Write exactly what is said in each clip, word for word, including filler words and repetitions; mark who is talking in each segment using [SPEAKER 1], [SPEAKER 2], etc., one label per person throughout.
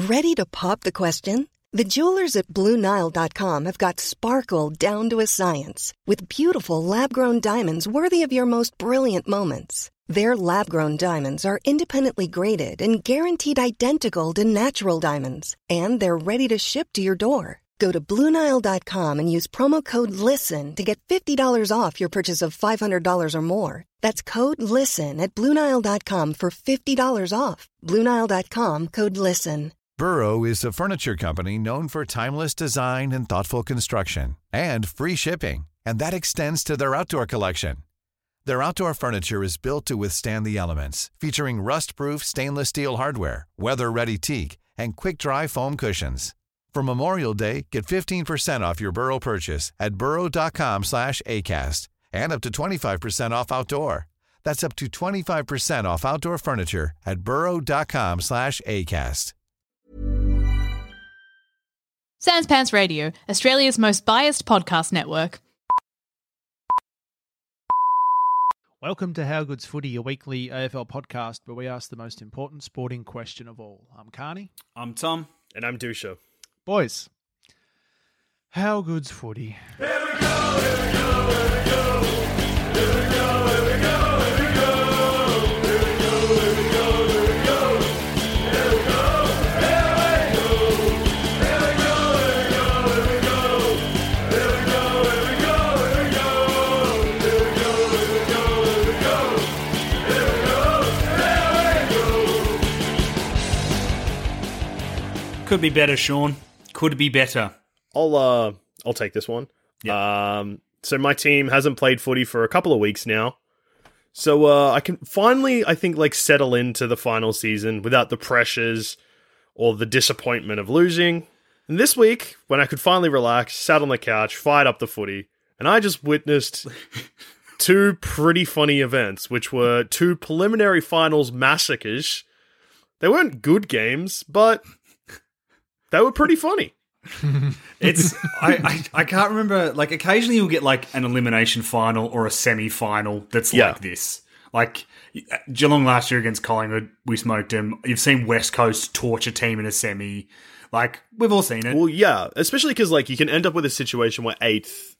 [SPEAKER 1] Ready to pop the question? The jewelers at Blue Nile dot com have got sparkle down to a science with beautiful lab-grown diamonds worthy of your most brilliant moments. Their lab-grown diamonds are independently graded and guaranteed identical to natural diamonds, and they're ready to ship to your door. Go to Blue Nile dot com and use promo code LISTEN to get fifty dollars off your purchase of five hundred dollars or more. That's code LISTEN at Blue Nile dot com for fifty dollars off. Blue Nile dot com, code LISTEN.
[SPEAKER 2] Burrow is a furniture company known for timeless design and thoughtful construction, and free shipping, and that extends to their outdoor collection. Their outdoor furniture is built to withstand the elements, featuring rust-proof stainless steel hardware, weather-ready teak, and quick-dry foam cushions. For Memorial Day, get fifteen percent off your Burrow purchase at burrow dot com slash acast, and up to twenty-five percent off outdoor. That's up to twenty-five percent off outdoor furniture at burrow dot com slash acast.
[SPEAKER 3] Sans Pants Radio, Australia's most biased podcast network.
[SPEAKER 4] Welcome to How Good's Footy, a weekly A F L podcast where we ask the most important sporting question of all. I'm Carney.
[SPEAKER 5] I'm Tom.
[SPEAKER 6] And I'm Dusha.
[SPEAKER 4] Boys, how good's footy?
[SPEAKER 7] Here we go, here we go, here we go. Here we go, here we go, here we go. Here we go, here we go, here we go. Here we go, here we go. Here we go, here we go, here we go. Here we go, here we go, here we go. Here we go, here we go, here we go. Here we go, here we go.
[SPEAKER 5] Could be better, Sean. Could be better.
[SPEAKER 6] I'll uh, I'll take this one.
[SPEAKER 5] Yep.
[SPEAKER 6] Um, so my team hasn't played footy for a couple of weeks now, so uh, I can finally, I think, like settle into the final season without the pressures or the disappointment of losing. And this week, when I could finally relax, sat on the couch, fired up the footy, and I just witnessed two pretty funny events, which were two preliminary finals massacres. They weren't good games, but they were pretty funny.
[SPEAKER 5] It's I, I I can't remember. Like occasionally you'll get like an elimination final or a semi-final that's
[SPEAKER 6] Yeah.
[SPEAKER 5] like this. Like Geelong last year against Collingwood, we smoked them. You've seen West Coast torch a team in a semi. Like we've all seen it.
[SPEAKER 6] Well, yeah, especially because like you can end up with a situation where eighth,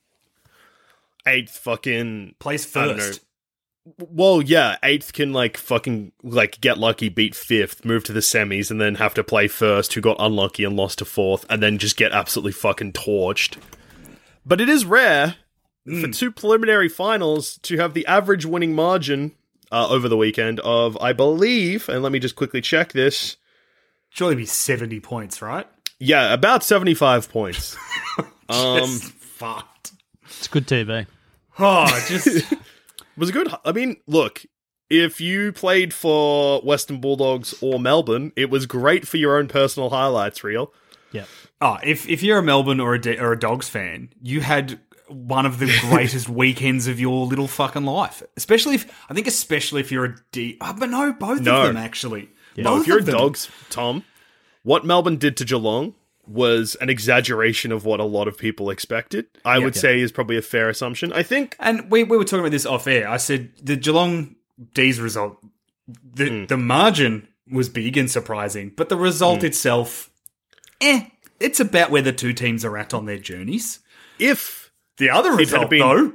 [SPEAKER 6] eighth fucking
[SPEAKER 5] Place
[SPEAKER 6] I don't know.
[SPEAKER 5] first.
[SPEAKER 6] Well, yeah, eighth can like fucking like get lucky, beat fifth, move to the semis, and then have to play first, who got unlucky and lost to fourth, and then just get absolutely fucking torched. But it is rare mm. for two preliminary finals to have the average winning margin uh, over the weekend of, I believe, and let me just quickly check this.
[SPEAKER 5] Surely be seventy points, right?
[SPEAKER 6] Yeah, about seventy-five points. um,
[SPEAKER 5] Just fucked.
[SPEAKER 4] It's good T V.
[SPEAKER 5] Oh, just.
[SPEAKER 6] was a good. I mean, look, if you played for Western Bulldogs or Melbourne, it was great for your own personal highlights reel.
[SPEAKER 4] Yeah.
[SPEAKER 5] Oh, if if you're a Melbourne or a D- or a Dogs fan, you had one of the greatest weekends of your little fucking life. Especially if I think, especially if you're a D. Oh, but no, both
[SPEAKER 6] No.
[SPEAKER 5] of them actually.
[SPEAKER 6] Yeah.
[SPEAKER 5] Both
[SPEAKER 6] No, if you're a
[SPEAKER 5] of them.
[SPEAKER 6] Dogs, Tom, what Melbourne did to Geelong was an exaggeration of what a lot of people expected. I
[SPEAKER 5] Yeah.
[SPEAKER 6] would
[SPEAKER 5] Yeah.
[SPEAKER 6] say is probably a fair assumption. I think.
[SPEAKER 5] And we we were talking about this off air. I said the Geelong D's result, the
[SPEAKER 6] Mm.
[SPEAKER 5] the margin was big and surprising, but the result
[SPEAKER 6] Mm.
[SPEAKER 5] itself, eh, it's about where the two teams are at on their journeys.
[SPEAKER 6] If
[SPEAKER 5] the other
[SPEAKER 6] it
[SPEAKER 5] result,
[SPEAKER 6] had been,
[SPEAKER 5] though,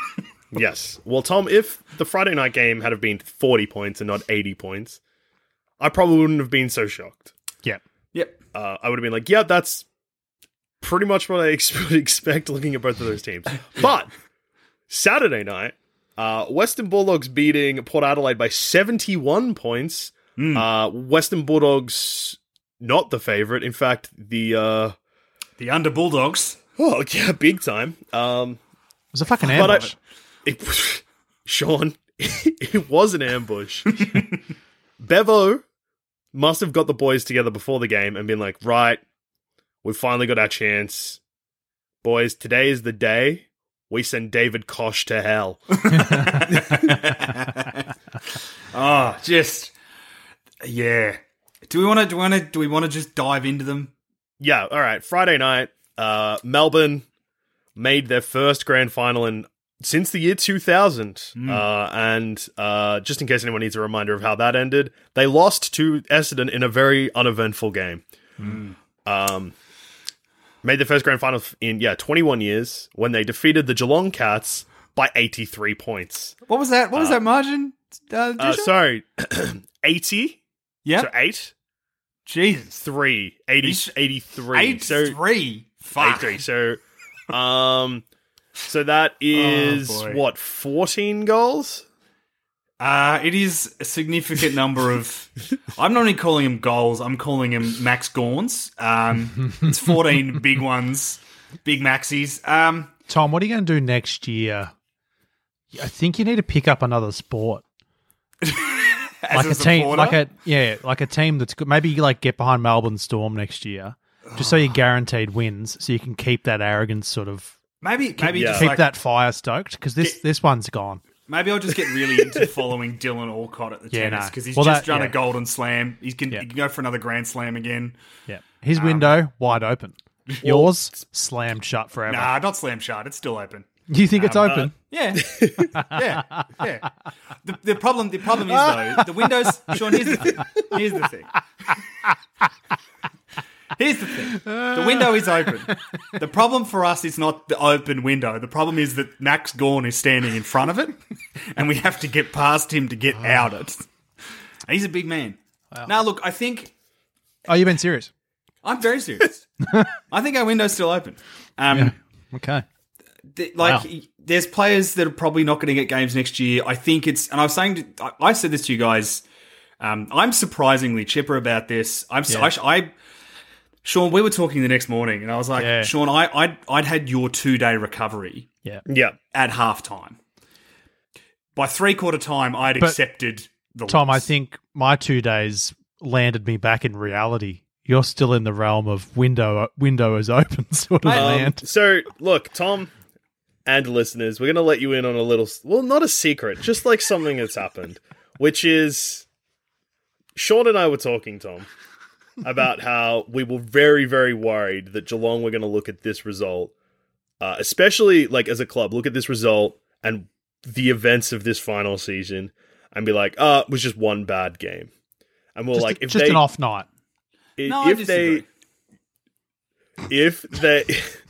[SPEAKER 6] yes. Well, Tom, if the Friday night game had have been forty points and not eighty points, I probably wouldn't have been so shocked.
[SPEAKER 4] Yeah.
[SPEAKER 5] Yep.
[SPEAKER 6] Uh, I would have been like, yeah, that's pretty much what I ex- would expect looking at both of those teams. But Saturday night, uh, Western Bulldogs beating Port Adelaide by seventy-one points.
[SPEAKER 5] Mm.
[SPEAKER 6] Uh, Western Bulldogs not the favourite. In fact, the uh,
[SPEAKER 5] the under Bulldogs.
[SPEAKER 6] Oh yeah, big time. Um,
[SPEAKER 4] it was a fucking
[SPEAKER 6] but
[SPEAKER 4] ambush.
[SPEAKER 6] I, it, Sean, it was an ambush. Bevo must have got the boys together before the game and been like, right, we've finally got our chance. Boys, today is the day we send David Koch to hell.
[SPEAKER 5] Oh, just yeah. Do we want to? Do we want to? Do we want to just dive into them?
[SPEAKER 6] Yeah. All right. Friday night, uh, Melbourne made their first grand final in since the year two thousand. Mm. Uh, and uh, just in case anyone needs a reminder of how that ended, they lost to Essendon in a very uneventful game. Um, made the first grand final in, yeah, twenty-one years when they defeated the Geelong Cats by eighty-three points.
[SPEAKER 5] What was that? What was that margin? Uh,
[SPEAKER 6] Uh,
[SPEAKER 5] Disha?
[SPEAKER 6] sorry, eighty.
[SPEAKER 5] yeah.
[SPEAKER 6] So eight,
[SPEAKER 5] Jesus.
[SPEAKER 6] three, eighty,
[SPEAKER 5] He's-
[SPEAKER 6] eighty-three.
[SPEAKER 5] Eight
[SPEAKER 6] so
[SPEAKER 5] three. Fuck.
[SPEAKER 6] eighty-three. So, um, so that is
[SPEAKER 5] Oh, boy.
[SPEAKER 6] what, fourteen goals?
[SPEAKER 5] Uh, it is a significant number of. I'm not even calling him goals. I'm calling him Max Gorns. Um, it's fourteen big ones, big Maxis. Um,
[SPEAKER 4] Tom, what are you going to do next year? I think you need to pick up another sport.
[SPEAKER 5] as
[SPEAKER 4] like
[SPEAKER 5] a,
[SPEAKER 4] a team,
[SPEAKER 5] supporter,
[SPEAKER 4] like a yeah, like a team that's good. Maybe like get behind Melbourne Storm next year, just so you're guaranteed wins, so you can keep that arrogance sort of
[SPEAKER 5] maybe maybe
[SPEAKER 6] Yeah.
[SPEAKER 5] just
[SPEAKER 4] keep
[SPEAKER 5] like,
[SPEAKER 4] that fire stoked because this
[SPEAKER 5] Get-
[SPEAKER 4] this one's gone.
[SPEAKER 5] maybe I'll just get really into following Dylan Alcott at the
[SPEAKER 4] Yeah,
[SPEAKER 5] tennis
[SPEAKER 4] no.
[SPEAKER 5] because he's
[SPEAKER 4] Well,
[SPEAKER 5] just
[SPEAKER 4] that-
[SPEAKER 5] done
[SPEAKER 4] yeah.
[SPEAKER 5] a golden slam. He can,
[SPEAKER 4] Yeah.
[SPEAKER 5] he can go for another grand slam again.
[SPEAKER 4] Yeah, his
[SPEAKER 5] Um,
[SPEAKER 4] window wide open. Yours slammed shut forever.
[SPEAKER 5] Nah, not slam shut. It's still open.
[SPEAKER 4] You think it's
[SPEAKER 5] Um,
[SPEAKER 4] open?
[SPEAKER 5] Yeah, yeah, yeah. The, the problem, the problem is though, the windows. Sean, here's the thing. Here's the thing. Here's the thing. The window is open. The problem for us is not the open window. The problem is that Max Gawn is standing in front of it, and we have to get past him to get out it. He's a big man. Now, look, I think
[SPEAKER 4] Oh, you've been serious?
[SPEAKER 5] I'm very serious. I think our window's still open. Um,
[SPEAKER 4] Okay.
[SPEAKER 5] th- like
[SPEAKER 4] Wow.
[SPEAKER 5] there's players that are probably not going to get games next year. I think it's, and I was saying, to, I, I said this to you guys. Um, I'm surprisingly chipper about this. I'm, so
[SPEAKER 4] Yeah.
[SPEAKER 5] I, I, Sean, we were talking the next morning, and I was like,
[SPEAKER 4] Yeah.
[SPEAKER 5] Sean, I, I'd, I'd had your two day recovery
[SPEAKER 4] Yeah.
[SPEAKER 6] Yeah.
[SPEAKER 5] at halftime. By three quarter time, I'd
[SPEAKER 4] But,
[SPEAKER 5] accepted the
[SPEAKER 4] Tom, I
[SPEAKER 5] loss.
[SPEAKER 4] think my two days landed me back in reality. You're still in the realm of window window is open sort of
[SPEAKER 5] Mate, um,
[SPEAKER 4] land.
[SPEAKER 6] So, look, Tom and listeners, we're going to let you in on a little, well, not a secret, just like something that's happened, which is Sean and I were talking, Tom, about how we were very, very worried that Geelong were going to look at this result, uh, especially like as a club, look at this result and the events of this final season and be like, ah, it was just one bad game. And we're
[SPEAKER 4] just
[SPEAKER 6] like, if
[SPEAKER 4] just
[SPEAKER 6] they,
[SPEAKER 4] an off night.
[SPEAKER 6] i-
[SPEAKER 5] No, I
[SPEAKER 6] if they,
[SPEAKER 5] disagree.
[SPEAKER 6] if they,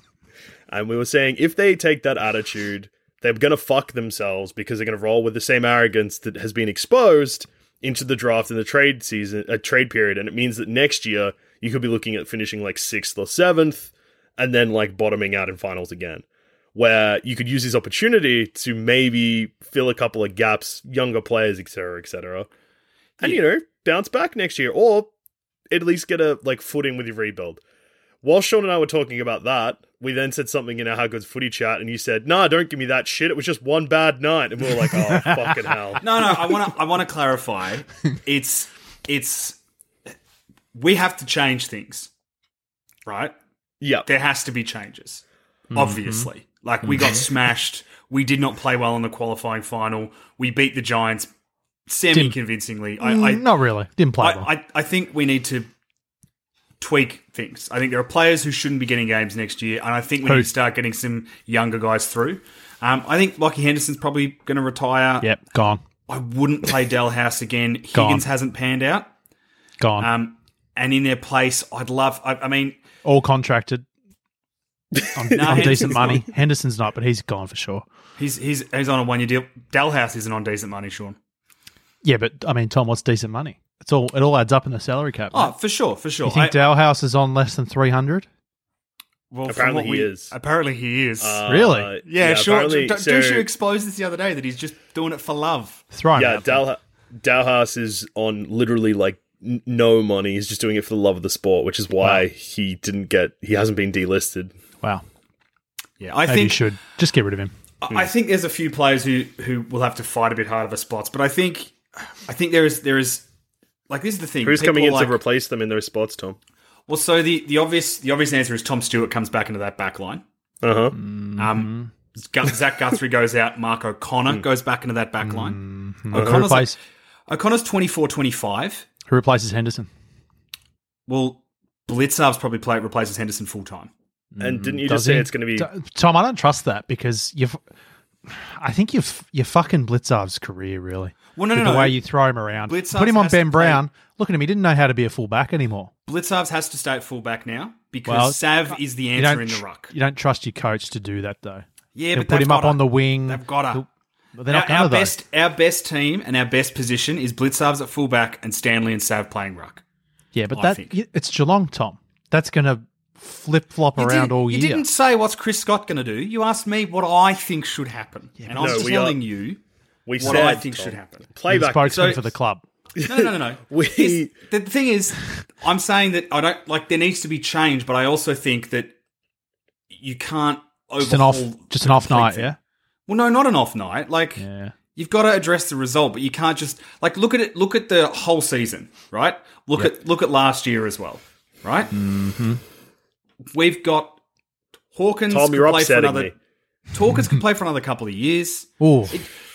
[SPEAKER 6] and we were saying if they take that attitude, they're going to fuck themselves because they're going to roll with the same arrogance that has been exposed into the draft and the trade season, a trade period, and it means that next year you could be looking at finishing like sixth or seventh, and then like bottoming out in finals again, where you could use this opportunity to maybe fill a couple of gaps, younger players, et cetera, et cetera, and you know bounce back next year, or at least get a like footing with your rebuild. While Sean and I were talking about that, we then said something in our How Good's Footy chat, and you said, "Nah, don't give me that shit. It was just one bad night." And we were like, "Oh, fucking hell!"
[SPEAKER 5] No, no, I want to. I want to clarify. It's it's we have to change things, right?
[SPEAKER 6] Yeah,
[SPEAKER 5] There has to be changes. Obviously, like we got smashed. We did not play well in the qualifying final. We beat the Giants semi convincingly. I, I,
[SPEAKER 4] Mm, Not really. Didn't play
[SPEAKER 5] I,
[SPEAKER 4] well.
[SPEAKER 5] I, I think we need to tweak things. I think there are players who shouldn't be getting games next year, and I think we
[SPEAKER 4] Who?
[SPEAKER 5] need to start getting some younger guys through. Um, I think Lockie Henderson's probably going to retire.
[SPEAKER 4] Yep, gone.
[SPEAKER 5] I wouldn't play Dalhouse again.
[SPEAKER 4] Gone.
[SPEAKER 5] Higgins hasn't panned out.
[SPEAKER 4] Gone.
[SPEAKER 5] Um, and in their place, I'd love. I, I mean,
[SPEAKER 4] All contracted. On,
[SPEAKER 5] No,
[SPEAKER 4] on decent
[SPEAKER 5] Henderson's
[SPEAKER 4] money.
[SPEAKER 5] not.
[SPEAKER 4] Henderson's not, but he's gone for sure.
[SPEAKER 5] he's he's he's on a one year deal. Dalhouse isn't on decent money, Sean.
[SPEAKER 4] Yeah, but I mean, Tom, what's decent money? It's all it all adds up in the salary cap.
[SPEAKER 5] Oh,
[SPEAKER 4] mate.
[SPEAKER 5] for sure, for sure.
[SPEAKER 4] you think
[SPEAKER 5] I-
[SPEAKER 4] Dalhouse is on less than three hundred?
[SPEAKER 5] well, from
[SPEAKER 6] Apparently
[SPEAKER 5] what
[SPEAKER 6] he
[SPEAKER 5] we-
[SPEAKER 6] is.
[SPEAKER 5] Apparently he is.
[SPEAKER 6] Uh,
[SPEAKER 4] Really?
[SPEAKER 5] yeah, sure.
[SPEAKER 6] apparently-
[SPEAKER 5] D-
[SPEAKER 6] so-
[SPEAKER 5] Dusha exposed this the other day that he's just doing it for love.
[SPEAKER 4] Throwing
[SPEAKER 6] yeah,
[SPEAKER 4] out there.
[SPEAKER 6] Dal- Dalhouse is on literally like n- no money. He's just doing it for the love of the sport, which is why
[SPEAKER 4] Wow.
[SPEAKER 6] he didn't get. He hasn't been delisted.
[SPEAKER 4] Wow.
[SPEAKER 5] Yeah, I
[SPEAKER 4] Maybe you
[SPEAKER 5] think
[SPEAKER 4] should just get rid of him.
[SPEAKER 5] I I think there's a few players who who will have to fight a bit harder for spots, but I think I think there is there is like this is the thing.
[SPEAKER 6] Who's
[SPEAKER 5] People
[SPEAKER 6] coming in
[SPEAKER 5] like,
[SPEAKER 6] to replace them in those spots, Tom?
[SPEAKER 5] Well, so the, the obvious the obvious answer is Tom Stewart comes back into that back line.
[SPEAKER 6] Uh huh.
[SPEAKER 5] Um, Gu- Zach Guthrie goes out. Mark O'Connor goes back into that back line.
[SPEAKER 4] Who,
[SPEAKER 5] O'Connor's, like,
[SPEAKER 4] replace,
[SPEAKER 5] O'Connor's twenty-four twenty-five.
[SPEAKER 4] who replaces Henderson?
[SPEAKER 5] Well, Blitzarv's probably play, replaces Henderson full time.
[SPEAKER 6] And didn't you
[SPEAKER 4] Does
[SPEAKER 6] just say
[SPEAKER 4] he?
[SPEAKER 6] it's going to be?
[SPEAKER 4] D- Tom, I don't trust that because you've I think you're f- you're fucking Blitzarv's career, really.
[SPEAKER 5] Well, no,
[SPEAKER 4] With
[SPEAKER 5] no,
[SPEAKER 4] the
[SPEAKER 5] no.
[SPEAKER 4] way you throw him around.
[SPEAKER 5] Blitzarves
[SPEAKER 4] Put him on
[SPEAKER 5] has to
[SPEAKER 4] Ben
[SPEAKER 5] play-
[SPEAKER 4] Brown. Look at him. He didn't know how to be a fullback anymore.
[SPEAKER 5] Blitzarves has to stay at fullback now because
[SPEAKER 4] Well,
[SPEAKER 5] Sav is the
[SPEAKER 4] You
[SPEAKER 5] answer
[SPEAKER 4] don't,
[SPEAKER 5] in the
[SPEAKER 4] tr-
[SPEAKER 5] ruck.
[SPEAKER 4] you don't trust your coach to do that, though.
[SPEAKER 5] Yeah,
[SPEAKER 4] They'll
[SPEAKER 5] but
[SPEAKER 4] put
[SPEAKER 5] they've
[SPEAKER 4] him up
[SPEAKER 5] gotta.
[SPEAKER 4] on the wing.
[SPEAKER 5] They've got to.
[SPEAKER 4] But they're not
[SPEAKER 5] Our,
[SPEAKER 4] going
[SPEAKER 5] our
[SPEAKER 4] to, though.
[SPEAKER 5] best, our best team and our best position is Blitzarves at fullback and Stanley and Sav playing ruck.
[SPEAKER 4] Yeah, but
[SPEAKER 5] I
[SPEAKER 4] that
[SPEAKER 5] think.
[SPEAKER 4] y- it's Geelong, Tom. That's going to flip-flop
[SPEAKER 5] You
[SPEAKER 4] around
[SPEAKER 5] didn't-
[SPEAKER 4] all
[SPEAKER 5] you
[SPEAKER 4] year.
[SPEAKER 5] didn't say what's Chris Scott going to do. You asked me what I think should happen, and I was
[SPEAKER 6] No,
[SPEAKER 5] just
[SPEAKER 6] we are-
[SPEAKER 5] telling you
[SPEAKER 6] We
[SPEAKER 5] what
[SPEAKER 6] said
[SPEAKER 5] I think
[SPEAKER 6] Tom,
[SPEAKER 5] should happen.
[SPEAKER 6] Play
[SPEAKER 4] You're the
[SPEAKER 6] back.
[SPEAKER 4] spokesman
[SPEAKER 5] So-
[SPEAKER 4] for the club.
[SPEAKER 5] No, no, no, no.
[SPEAKER 6] We-
[SPEAKER 5] Here's- the thing is, I'm saying that I don't like there needs to be change, but I also think that you can't overhaul
[SPEAKER 4] Just an off, just an off
[SPEAKER 5] complete
[SPEAKER 4] night,
[SPEAKER 5] thing.
[SPEAKER 4] yeah?
[SPEAKER 5] Well, no, not an off night. Like
[SPEAKER 4] Yeah.
[SPEAKER 5] you've got to address the result, but you can't just like look at it. Look at the whole season, right? Look at look at last year as well, right? Mm-hmm. We've got Hawkins.
[SPEAKER 6] Tom,
[SPEAKER 5] could
[SPEAKER 6] you're
[SPEAKER 5] play for
[SPEAKER 6] upsetting
[SPEAKER 5] another,
[SPEAKER 6] me.
[SPEAKER 5] Hawkins can play for another couple of years.
[SPEAKER 4] Oh,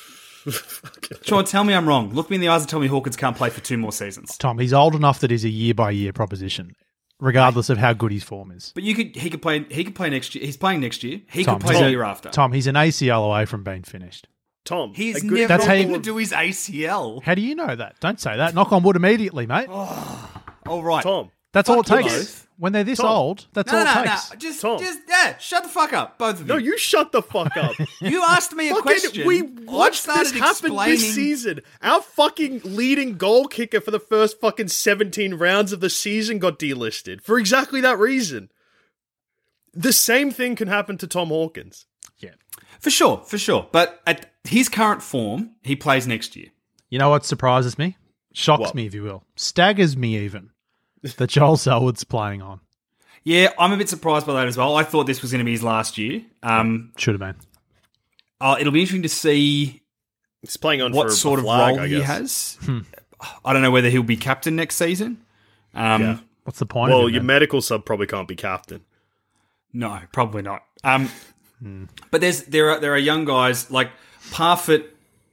[SPEAKER 5] Sean, tell me I'm wrong. Look me in the eyes and tell me Hawkins can't play for two more seasons.
[SPEAKER 4] Tom, he's old enough that he's a year-by-year proposition, regardless of how good his form is.
[SPEAKER 5] But you could he could play he could play next year. He's playing next year. He
[SPEAKER 4] Tom,
[SPEAKER 5] could play
[SPEAKER 4] he's
[SPEAKER 5] the
[SPEAKER 4] a-
[SPEAKER 5] year after.
[SPEAKER 4] Tom, he's an A C L away from being finished.
[SPEAKER 6] Tom,
[SPEAKER 5] He's
[SPEAKER 6] a good
[SPEAKER 5] never
[SPEAKER 4] That's how you-
[SPEAKER 5] going to do his A C L.
[SPEAKER 4] How do you know that? Don't say that. Knock on wood immediately, mate.
[SPEAKER 5] All right.
[SPEAKER 6] Tom.
[SPEAKER 4] That's all it
[SPEAKER 5] fuck you
[SPEAKER 4] takes.
[SPEAKER 5] both.
[SPEAKER 4] When they're this
[SPEAKER 6] Tom.
[SPEAKER 4] old, that's
[SPEAKER 5] No,
[SPEAKER 4] all
[SPEAKER 5] no,
[SPEAKER 4] it
[SPEAKER 5] no,
[SPEAKER 4] takes.
[SPEAKER 5] no. Just,
[SPEAKER 6] Tom.
[SPEAKER 5] just, yeah. Shut the fuck up, both of you.
[SPEAKER 6] No, you shut the fuck up.
[SPEAKER 5] You asked me a
[SPEAKER 6] Fucking-
[SPEAKER 5] question.
[SPEAKER 6] We
[SPEAKER 5] I
[SPEAKER 6] watched
[SPEAKER 5] started
[SPEAKER 6] this happen
[SPEAKER 5] explaining.
[SPEAKER 6] this season. Our fucking leading goal kicker for the first fucking seventeen rounds of the season got delisted for exactly that reason. The same thing can happen to Tom Hawkins.
[SPEAKER 4] Yeah.
[SPEAKER 5] For sure, for sure. But at his current form, he plays next year.
[SPEAKER 4] You know what surprises me? Shocks
[SPEAKER 6] What?
[SPEAKER 4] me, if you will. Staggers me even. That Joel Selwood's playing on.
[SPEAKER 5] Yeah, I'm a bit surprised by that as well. I thought this was going to be his last year. Um,
[SPEAKER 4] Should have been.
[SPEAKER 5] uh, it'll be interesting to see
[SPEAKER 6] He's playing on
[SPEAKER 5] what
[SPEAKER 6] for
[SPEAKER 5] sort
[SPEAKER 6] a
[SPEAKER 5] of
[SPEAKER 6] flag,
[SPEAKER 5] role
[SPEAKER 6] I
[SPEAKER 5] he
[SPEAKER 6] guess.
[SPEAKER 5] has. I don't know whether he'll be captain next season. Um,
[SPEAKER 6] Yeah.
[SPEAKER 4] What's the point
[SPEAKER 6] Well,
[SPEAKER 4] of him,
[SPEAKER 6] your
[SPEAKER 4] then?
[SPEAKER 6] medical sub probably can't be captain.
[SPEAKER 5] No, probably not. Um, But there's there are there are young guys like Parfitt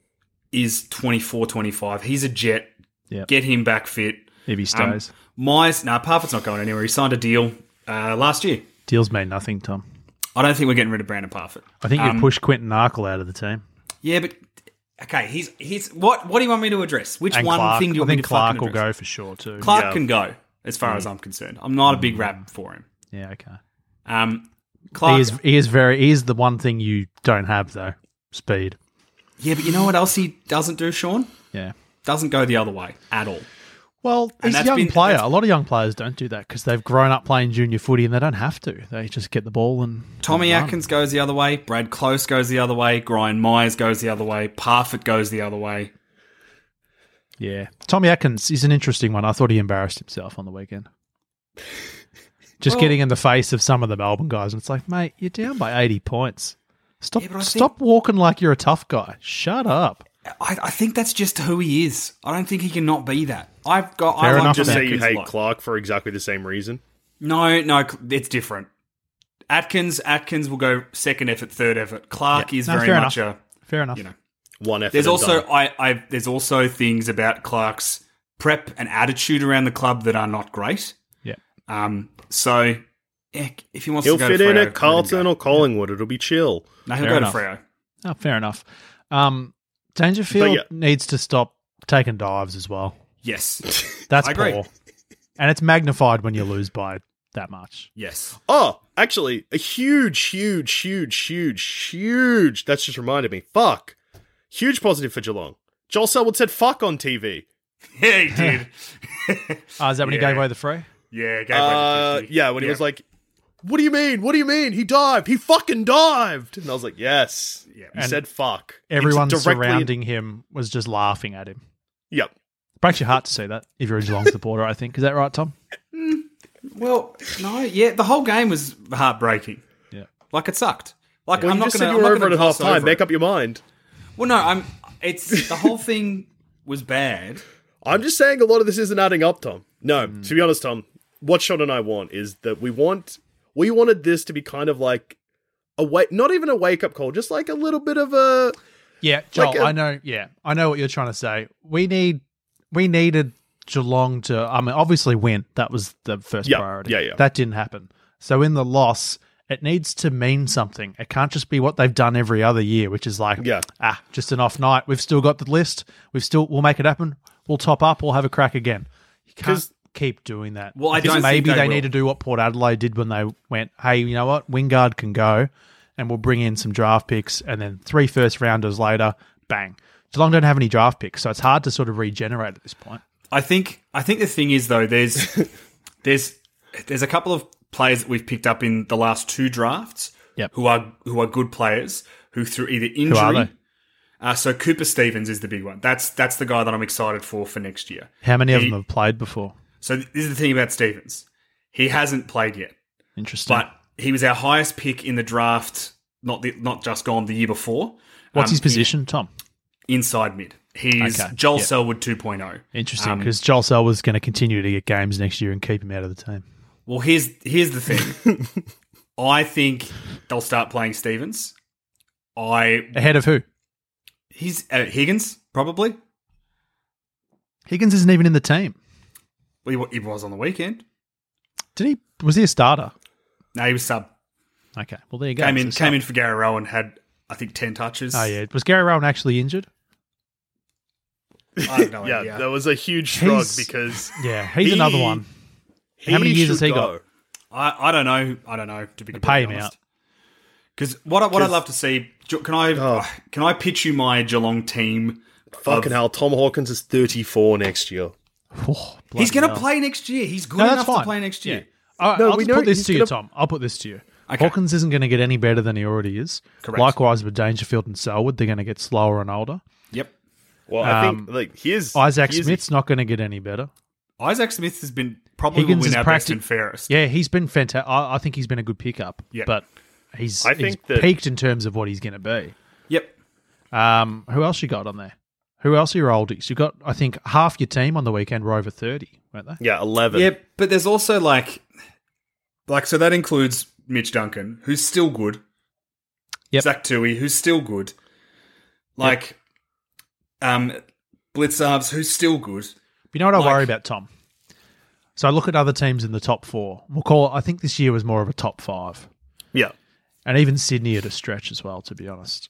[SPEAKER 5] is twenty-four, twenty-five. He's a jet.
[SPEAKER 4] Yep.
[SPEAKER 5] Get him back fit.
[SPEAKER 4] If he
[SPEAKER 5] Um,
[SPEAKER 4] stays.
[SPEAKER 5] Myers, no, Parfitt's not going anywhere. He signed a deal uh, last year.
[SPEAKER 4] Deals mean nothing, Tom.
[SPEAKER 5] I don't think we're getting rid of Brandon Parfitt.
[SPEAKER 4] I think you
[SPEAKER 5] Um,
[SPEAKER 4] push Quentin Narkle out of the team.
[SPEAKER 5] Yeah, but okay, he's he's what what do you want me to address? Which
[SPEAKER 4] And
[SPEAKER 5] one
[SPEAKER 4] Clark.
[SPEAKER 5] thing do you
[SPEAKER 4] I
[SPEAKER 5] want me
[SPEAKER 4] think
[SPEAKER 5] to
[SPEAKER 4] Clark
[SPEAKER 5] fucking
[SPEAKER 4] will
[SPEAKER 5] address?
[SPEAKER 4] go for sure, too.
[SPEAKER 5] Clark
[SPEAKER 6] Yeah.
[SPEAKER 5] can go, as far as I'm concerned. I'm not a big rap for him.
[SPEAKER 4] Yeah, okay.
[SPEAKER 5] Um, Clark,
[SPEAKER 4] He is, he is very. He is the one thing you don't have, though. Speed.
[SPEAKER 5] yeah, but you know what else he doesn't do, Sean?
[SPEAKER 4] Yeah.
[SPEAKER 5] Doesn't go the other way at all.
[SPEAKER 4] Well,
[SPEAKER 5] And
[SPEAKER 4] he's a
[SPEAKER 5] that's
[SPEAKER 4] young
[SPEAKER 5] been-
[SPEAKER 4] player.
[SPEAKER 5] that's-
[SPEAKER 4] A lot of young players don't do that because they've grown up playing junior footy and they don't have to. They just get the ball and
[SPEAKER 5] Tommy
[SPEAKER 4] and run.
[SPEAKER 5] Atkins goes the other way. Brad Close goes the other way. Brian Myers goes the other way. Parfitt goes the other way.
[SPEAKER 4] Yeah. Tommy Atkins is an interesting one. I thought he embarrassed himself on the weekend. Just
[SPEAKER 5] Well-
[SPEAKER 4] getting in the face of some of the Melbourne guys. And it's like, mate, you're down by eighty points. Stop
[SPEAKER 5] Yeah, but I
[SPEAKER 4] stop walking like you're a tough guy. Shut up.
[SPEAKER 5] I, I think that's just who he is. I don't think he can not be that. I've got.
[SPEAKER 4] Fair
[SPEAKER 5] I like
[SPEAKER 4] enough,
[SPEAKER 6] Just
[SPEAKER 4] then.
[SPEAKER 6] say you
[SPEAKER 5] Atkins a
[SPEAKER 6] hate
[SPEAKER 5] lot.
[SPEAKER 6] Clark for exactly the same reason.
[SPEAKER 5] No, no, it's different. Atkins, Atkins will go second effort, third effort. Clark
[SPEAKER 4] Yeah.
[SPEAKER 5] is
[SPEAKER 4] No,
[SPEAKER 5] very
[SPEAKER 4] fair
[SPEAKER 5] much
[SPEAKER 4] enough.
[SPEAKER 5] a
[SPEAKER 4] Fair enough.
[SPEAKER 5] you know.
[SPEAKER 6] One effort.
[SPEAKER 5] There's
[SPEAKER 6] and
[SPEAKER 5] also
[SPEAKER 6] done.
[SPEAKER 5] I, I there's also things about Clark's prep and attitude around the club that are not great.
[SPEAKER 4] Yeah.
[SPEAKER 5] Um. So yeah, if he wants
[SPEAKER 6] He'll
[SPEAKER 5] to go
[SPEAKER 6] fit
[SPEAKER 5] to Freo,
[SPEAKER 6] in
[SPEAKER 5] let
[SPEAKER 6] at
[SPEAKER 5] him
[SPEAKER 6] Carlton
[SPEAKER 5] go.
[SPEAKER 6] or Collingwood. It'll be chill.
[SPEAKER 5] No, he'll
[SPEAKER 4] Fair
[SPEAKER 5] go
[SPEAKER 4] enough.
[SPEAKER 5] to Freo.
[SPEAKER 4] Oh, fair enough. Um, Dangerfield
[SPEAKER 6] But yeah.
[SPEAKER 4] needs to stop taking dives as well.
[SPEAKER 5] Yes.
[SPEAKER 4] That's
[SPEAKER 5] I agree.
[SPEAKER 4] poor. And it's magnified when you lose by that much.
[SPEAKER 5] Yes.
[SPEAKER 6] Oh, actually, a huge, huge, huge, huge, huge. That's just reminded me. Fuck. Huge positive for Geelong. Joel Selwood said fuck on T V.
[SPEAKER 5] Yeah, he did.
[SPEAKER 4] Oh, is that when he
[SPEAKER 5] Yeah.
[SPEAKER 4] gave away the free?
[SPEAKER 5] yeah, gave away
[SPEAKER 6] Uh,
[SPEAKER 5] the fifty.
[SPEAKER 6] yeah, when he was like, "What do you mean? What do you mean? He dived. He fucking dived." And I was like, "Yes."
[SPEAKER 5] Yeah.
[SPEAKER 6] He
[SPEAKER 4] And
[SPEAKER 6] said fuck.
[SPEAKER 4] Everyone
[SPEAKER 6] It's directly-
[SPEAKER 4] surrounding him was just laughing at him.
[SPEAKER 6] Yep.
[SPEAKER 4] Breaks your heart to see that if you're a Geelong supporter, I think. Is that right, Tom?
[SPEAKER 5] Well, no, yeah, the whole game was heartbreaking.
[SPEAKER 4] Yeah.
[SPEAKER 5] Like it sucked. Like
[SPEAKER 6] Well,
[SPEAKER 5] I'm
[SPEAKER 6] you
[SPEAKER 5] not
[SPEAKER 6] just
[SPEAKER 5] gonna,
[SPEAKER 6] said you
[SPEAKER 5] I'm
[SPEAKER 6] were
[SPEAKER 5] not
[SPEAKER 6] over it
[SPEAKER 5] gonna
[SPEAKER 6] at half
[SPEAKER 5] gloss
[SPEAKER 6] time.
[SPEAKER 5] over
[SPEAKER 6] Make
[SPEAKER 5] it.
[SPEAKER 6] up your mind.
[SPEAKER 5] Well, no, I'm. It's the whole thing was bad.
[SPEAKER 6] I'm just saying a lot of this isn't adding up, Tom. No, to be honest, Tom, what Sean and I want is that we want we wanted this to be kind of like a wake, not even a wake up call, just like a little bit of a
[SPEAKER 4] Yeah, Joel,
[SPEAKER 6] Like a-
[SPEAKER 4] I know. Yeah, I know what you're trying to say. We need, we needed Geelong to, I mean, obviously win. That was the first
[SPEAKER 6] Yeah,
[SPEAKER 4] priority.
[SPEAKER 6] yeah, yeah.
[SPEAKER 4] That didn't happen. So in the loss, it needs to mean something. It can't just be what they've done every other year, which is like,
[SPEAKER 6] Yeah.
[SPEAKER 4] ah, just an off night. We've still got the list. We've still, we'll make it happen. We'll top up. We'll have a crack again. You can't
[SPEAKER 6] 'Cause-
[SPEAKER 4] keep doing that.
[SPEAKER 5] Well, I
[SPEAKER 4] Because
[SPEAKER 5] don't think
[SPEAKER 4] maybe
[SPEAKER 5] they
[SPEAKER 4] they
[SPEAKER 5] will.
[SPEAKER 4] need to do what Port Adelaide did when they went, hey, you know what? Wingard can go, and we'll bring in some draft picks, and then three first rounders later, bang. Geelong don't have any draft picks, so it's hard to sort of regenerate at this point.
[SPEAKER 5] I think I think the thing is though, there's there's there's a couple of players that we've picked up in the last two drafts
[SPEAKER 4] Yep.
[SPEAKER 5] who are who are good players who through either
[SPEAKER 4] Who are
[SPEAKER 5] injury.
[SPEAKER 4] they?
[SPEAKER 5] Uh, so Cooper Stevens is the big one. That's that's the guy that I'm excited for for next year.
[SPEAKER 4] How many of
[SPEAKER 5] He-
[SPEAKER 4] them have played before?
[SPEAKER 5] So this is the thing about Stevens. He hasn't played yet,
[SPEAKER 4] Interesting.
[SPEAKER 5] but he was our highest pick in the draft. Not the, not just gone the year before.
[SPEAKER 4] What's
[SPEAKER 5] Um,
[SPEAKER 4] his position, Tom?
[SPEAKER 5] Inside mid. He's
[SPEAKER 4] Okay,
[SPEAKER 5] Joel
[SPEAKER 4] yeah.
[SPEAKER 5] Selwood two point oh.
[SPEAKER 4] Interesting,
[SPEAKER 5] Um,
[SPEAKER 4] because Joel Selwood's going to continue to get games next year and keep him out of the team.
[SPEAKER 5] Well, here's here's the thing. I think they'll start playing Stevens. I
[SPEAKER 4] Ahead of who?
[SPEAKER 5] he's uh, Higgins probably.
[SPEAKER 4] Higgins isn't even in the team.
[SPEAKER 5] Well, he, he was on the weekend.
[SPEAKER 4] Did he? Was he a starter?
[SPEAKER 5] No, he was sub.
[SPEAKER 4] Okay, well there you go.
[SPEAKER 5] Came in
[SPEAKER 4] So-
[SPEAKER 5] came in for Gary Rowan. Had I think ten touches.
[SPEAKER 4] Oh yeah, was Gary Rowan actually injured?
[SPEAKER 5] I have no
[SPEAKER 6] Yeah,
[SPEAKER 5] idea.
[SPEAKER 6] that was a huge shrug
[SPEAKER 4] He's-
[SPEAKER 6] because
[SPEAKER 4] Yeah, he's
[SPEAKER 6] He-
[SPEAKER 4] another one. How many years has
[SPEAKER 6] should
[SPEAKER 4] he
[SPEAKER 6] go.
[SPEAKER 4] got?
[SPEAKER 5] I, I don't know. I don't know. To be
[SPEAKER 4] Pay
[SPEAKER 5] completely
[SPEAKER 4] him
[SPEAKER 5] honest.
[SPEAKER 4] out.
[SPEAKER 5] Because what I, what I'd
[SPEAKER 6] 'Cause-
[SPEAKER 5] love to see. Can I
[SPEAKER 6] Oh.
[SPEAKER 5] can I pitch you my Geelong team?
[SPEAKER 6] Fucking
[SPEAKER 5] of-
[SPEAKER 6] hell, Tom Hawkins is thirty-four next year.
[SPEAKER 4] Oh,
[SPEAKER 5] He's
[SPEAKER 4] bloody
[SPEAKER 5] going to
[SPEAKER 4] hell.
[SPEAKER 5] play next year. He's good
[SPEAKER 4] No, that's
[SPEAKER 5] enough
[SPEAKER 4] fine.
[SPEAKER 5] to play next year.
[SPEAKER 4] All right,
[SPEAKER 6] No,
[SPEAKER 4] I'll
[SPEAKER 6] we
[SPEAKER 4] just
[SPEAKER 6] know
[SPEAKER 4] put this
[SPEAKER 6] he's
[SPEAKER 4] to you,
[SPEAKER 6] gonna-
[SPEAKER 4] Tom. I'll put this to you.
[SPEAKER 5] Okay.
[SPEAKER 4] Hawkins isn't going to get any better than he already is.
[SPEAKER 5] Correct.
[SPEAKER 4] Likewise with Dangerfield and Selwood, they're going to get slower and older.
[SPEAKER 5] Yep.
[SPEAKER 6] Well, I
[SPEAKER 4] Um,
[SPEAKER 6] think like here's
[SPEAKER 4] Isaac
[SPEAKER 6] here's-
[SPEAKER 4] Smith's not going to get any better.
[SPEAKER 5] Isaac Smith has been probably
[SPEAKER 4] Higgins
[SPEAKER 5] will win
[SPEAKER 4] is
[SPEAKER 5] our
[SPEAKER 4] practi-
[SPEAKER 5] best and fairest.
[SPEAKER 4] Yeah, he's been fantastic. I, I think he's been a good pickup.
[SPEAKER 5] Yeah.
[SPEAKER 4] But he's,
[SPEAKER 6] I
[SPEAKER 4] he's
[SPEAKER 6] think that-
[SPEAKER 4] peaked in terms of what he's going to be.
[SPEAKER 5] Yep.
[SPEAKER 4] Um, who else you got on there? Who else are your oldies? You got, I think, half your team on the weekend were over thirty, weren't they?
[SPEAKER 6] yeah eleven.
[SPEAKER 5] Yeah, but there's also like, like so that includes Mitch Duncan, who's still good.
[SPEAKER 4] Yep.
[SPEAKER 5] Zach Tui, who's still good. Like, um, Blitzarves, who's still good.
[SPEAKER 4] You know what I
[SPEAKER 5] Like-
[SPEAKER 4] worry about, Tom? So I look at other teams in the top four. We'll call it, I think this year was more of a top five.
[SPEAKER 6] yeah.
[SPEAKER 4] And even Sydney at a stretch as well, to be honest.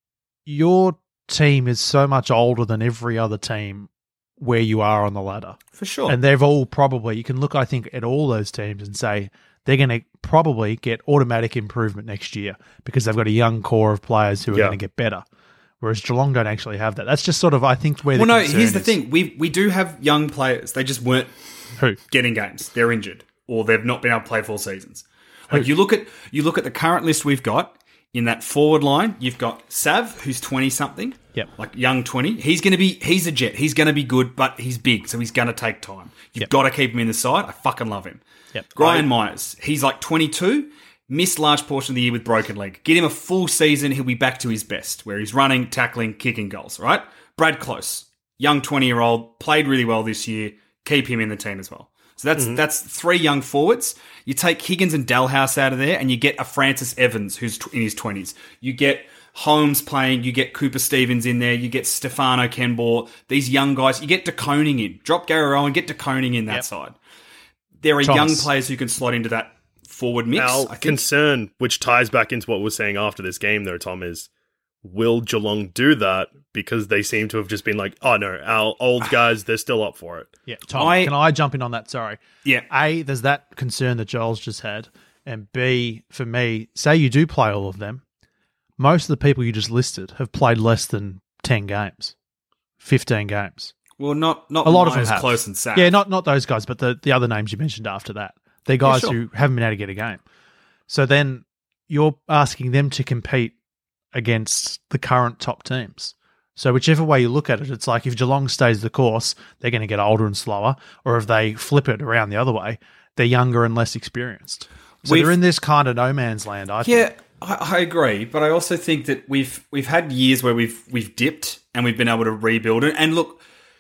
[SPEAKER 4] Your team is so much older than every other team where you are on the ladder.
[SPEAKER 5] For sure.
[SPEAKER 4] And they've all probably, you can look, I think, at all those teams and say they're going to probably get automatic improvement next year because they've got a young core of players who are
[SPEAKER 6] Yeah.
[SPEAKER 4] going to get better. Whereas Geelong don't actually have that. That's just sort of, I think, where
[SPEAKER 5] well,
[SPEAKER 4] the
[SPEAKER 5] no,
[SPEAKER 4] concern
[SPEAKER 5] here's the
[SPEAKER 4] is.
[SPEAKER 5] thing. We we do have young players. They just weren't
[SPEAKER 4] Who?
[SPEAKER 5] getting games. They're injured. Or they've not been able to play full seasons. Like you look at you look at the current list we've got in that forward line, you've got Sav, who's twenty something.
[SPEAKER 4] Yep.
[SPEAKER 5] Like young twenty. He's gonna be he's a jet. He's gonna be good, but he's big, so he's gonna take time. You've
[SPEAKER 4] Yep.
[SPEAKER 5] gotta keep him in the side. I fucking love him.
[SPEAKER 4] Yep.
[SPEAKER 5] Ryan Myers, he's like twenty-two, missed large portion of the year with broken leg. Get him a full season, he'll be back to his best, where he's running, tackling, kicking goals, right? Brad Close, young twenty-year-old, played really well this year. Keep him in the team as well. So that's that's three young forwards. You take Higgins and Dalhouse out of there, and you get a Francis Evans who's tw- in his twenties. You get Holmes playing. You get Cooper Stevens in there. You get Stefano Kenball. These young guys. You get DeConing in. Drop Gary Rowan. Get DeConing in that
[SPEAKER 4] Yep.
[SPEAKER 5] side. There are
[SPEAKER 4] Thomas.
[SPEAKER 5] young players who can slot into that forward mix.
[SPEAKER 6] Our
[SPEAKER 5] I think.
[SPEAKER 6] concern, which ties back into what we were saying after this game, though, Tom, is will Geelong do that? Because they seem to have just been like, oh no, our old guys, they're still up for it.
[SPEAKER 4] Yeah, Tom,
[SPEAKER 5] I-
[SPEAKER 4] can I jump in on that? Sorry.
[SPEAKER 5] Yeah.
[SPEAKER 4] A, there's that concern that Joel's just had. And B, for me, say you do play all of them, most of the people you just listed have played less than ten games, fifteen games.
[SPEAKER 5] Well, not not
[SPEAKER 4] A lot of them
[SPEAKER 5] Myers,
[SPEAKER 4] have.
[SPEAKER 5] Close and Sav.
[SPEAKER 4] Yeah, not not those guys, but the, the other names you mentioned after that. They're guys
[SPEAKER 5] sure.
[SPEAKER 4] who haven't been able to get a game. So then you're asking them to compete against the current top teams. So whichever way you look at it, it's like if Geelong stays the course, they're going to get older and slower. Or if they flip it around the other way, they're younger and less experienced. So
[SPEAKER 5] We've-
[SPEAKER 4] they're in this kind of no man's land, I
[SPEAKER 5] Yeah,
[SPEAKER 4] think.
[SPEAKER 5] I, I agree, but I also think that we've we've had years where we've we've dipped and we've been able to rebuild it. And look,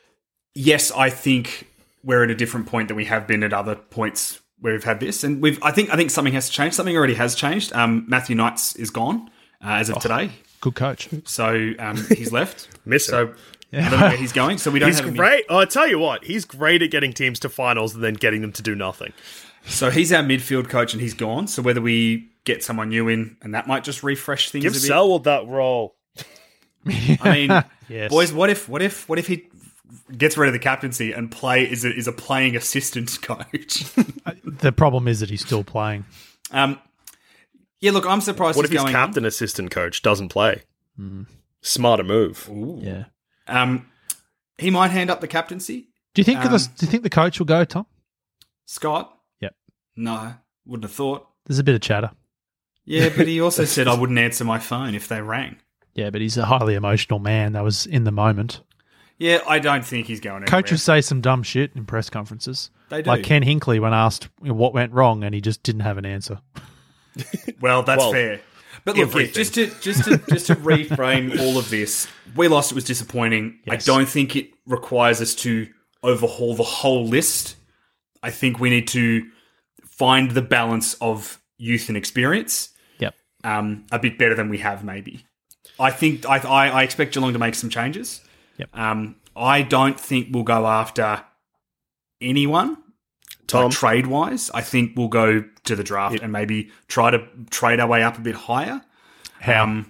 [SPEAKER 5] yes, I think we're at a different point than we have been at other points where we've had this. And we've I think I think something has to change. Something already has changed. Um, Matthew Knights is gone uh, as of today,
[SPEAKER 4] Good coach.
[SPEAKER 5] so um, he's left.
[SPEAKER 6] Miss him.
[SPEAKER 5] So I don't know where he's going. So we don't
[SPEAKER 6] He's
[SPEAKER 5] have him.
[SPEAKER 6] great. Oh, I'll tell you what, he's great at getting teams to finals and then getting them to do nothing.
[SPEAKER 5] So he's our midfield coach and he's gone. So whether we get someone new in and that might just refresh things
[SPEAKER 6] Give
[SPEAKER 5] a bit.
[SPEAKER 6] Selwood that role.
[SPEAKER 5] I mean,
[SPEAKER 4] Yes.
[SPEAKER 5] boys, what if, what if, what if he gets rid of the captaincy and play is a, is a playing assistant coach?
[SPEAKER 4] The problem is that he's still playing.
[SPEAKER 5] um, yeah, look, I'm surprised.
[SPEAKER 6] What if
[SPEAKER 5] he's
[SPEAKER 6] his
[SPEAKER 5] going
[SPEAKER 6] captain assistant coach doesn't play? Smarter move.
[SPEAKER 4] Yeah.
[SPEAKER 5] Um, he might hand up the captaincy.
[SPEAKER 4] Do you think
[SPEAKER 5] Um,
[SPEAKER 4] the, do you think the coach will go, Tom?
[SPEAKER 5] Scott?
[SPEAKER 4] Yep.
[SPEAKER 5] No, wouldn't have thought.
[SPEAKER 4] There's a bit of chatter.
[SPEAKER 5] Yeah, but he also said I wouldn't answer my phone if they rang.
[SPEAKER 4] Yeah, but he's a highly emotional man. That was in the moment.
[SPEAKER 5] Yeah, I don't think he's going anywhere.
[SPEAKER 4] Coaches say some dumb shit in press conferences.
[SPEAKER 5] They do.
[SPEAKER 4] Like Ken Hinkley when asked what went wrong and he just didn't have an answer.
[SPEAKER 5] Well, that's
[SPEAKER 6] Well,
[SPEAKER 5] fair. But look, yeah,
[SPEAKER 6] everything.
[SPEAKER 5] just to just to just to reframe all of this, we lost. It was disappointing.
[SPEAKER 4] Yes.
[SPEAKER 5] I don't think it requires us to overhaul the whole list. I think we need to find the balance of youth and experience
[SPEAKER 4] Yep.
[SPEAKER 5] um, a bit better than we have, maybe. I think I, I, I expect Geelong to make some changes.
[SPEAKER 4] Yep.
[SPEAKER 5] Um, I don't think we'll go after anyone.
[SPEAKER 6] Tom,
[SPEAKER 5] Like trade wise, I think we'll go to the draft and maybe try to trade our way up a bit higher.
[SPEAKER 4] How?
[SPEAKER 5] Um,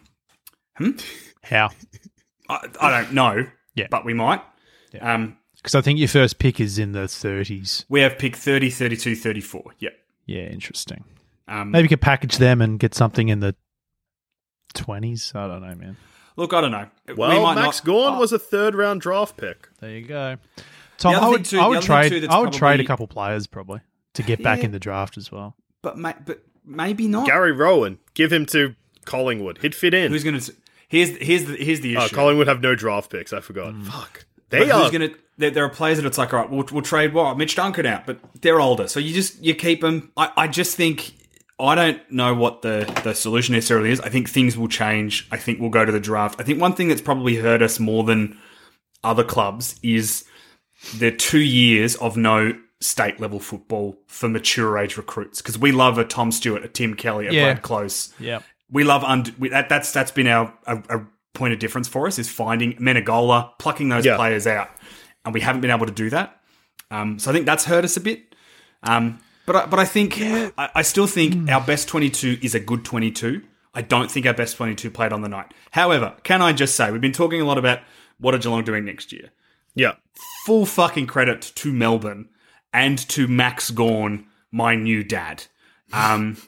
[SPEAKER 4] How?
[SPEAKER 5] I, I don't know,
[SPEAKER 4] Yeah.
[SPEAKER 5] but we might. Um,
[SPEAKER 4] Because I think your first pick is in the thirties.
[SPEAKER 5] we have pick thirty, thirty-two, thirty-four. Yep.
[SPEAKER 4] Yeah, interesting.
[SPEAKER 5] Um,
[SPEAKER 4] Maybe you could package them and get something in the twenties. I don't know, man.
[SPEAKER 5] Look, I don't know. we
[SPEAKER 6] well,
[SPEAKER 5] might
[SPEAKER 6] Max
[SPEAKER 5] not,
[SPEAKER 6] Gorn
[SPEAKER 5] oh,
[SPEAKER 6] was a third round draft pick.
[SPEAKER 4] There you go. Tom,
[SPEAKER 5] other
[SPEAKER 4] I
[SPEAKER 5] thing
[SPEAKER 4] would,
[SPEAKER 5] too-
[SPEAKER 4] I
[SPEAKER 5] the
[SPEAKER 4] would
[SPEAKER 5] other thing
[SPEAKER 4] trade.
[SPEAKER 5] too that's
[SPEAKER 4] I would trade
[SPEAKER 5] probably-
[SPEAKER 4] a couple players probably to get back
[SPEAKER 5] Yeah.
[SPEAKER 4] in the draft as well.
[SPEAKER 5] but ma- but maybe not.
[SPEAKER 6] Gary Rowan, give him to Collingwood. He'd fit in.
[SPEAKER 5] Who's going to? Here's here's the here's the issue.
[SPEAKER 6] Oh, Collingwood have no draft picks. I forgot. Fuck. They
[SPEAKER 5] But
[SPEAKER 6] are.
[SPEAKER 5] who's going to? There, there are players that it's like, all right, we'll, we'll trade what Mitch Duncan out, but they're older, so you just you keep them. I, I just think I don't know what the the solution necessarily is. I think things will change. I think we'll go to the draft. I think one thing that's probably hurt us more than other clubs is the two years of no state level football for mature age recruits, because we love a Tom Stewart, a Tim Kelly, a
[SPEAKER 4] Yeah.
[SPEAKER 5] Brad Close.
[SPEAKER 4] Yeah.
[SPEAKER 5] We love und- we, that. That's that's been our a, a point of difference for us is finding Menegola, plucking those
[SPEAKER 6] Yeah.
[SPEAKER 5] players out, and we haven't been able to do that. Um, so I think that's hurt us a bit. Um, but I, but I think I, I still think our best twenty-two is a good twenty-two. I don't think our best twenty-two played on the night. However, can I just say we've been talking a lot about what are Geelong doing next year?
[SPEAKER 6] yeah.
[SPEAKER 5] Full fucking credit to Melbourne and to Max Gorn, my new dad. Um,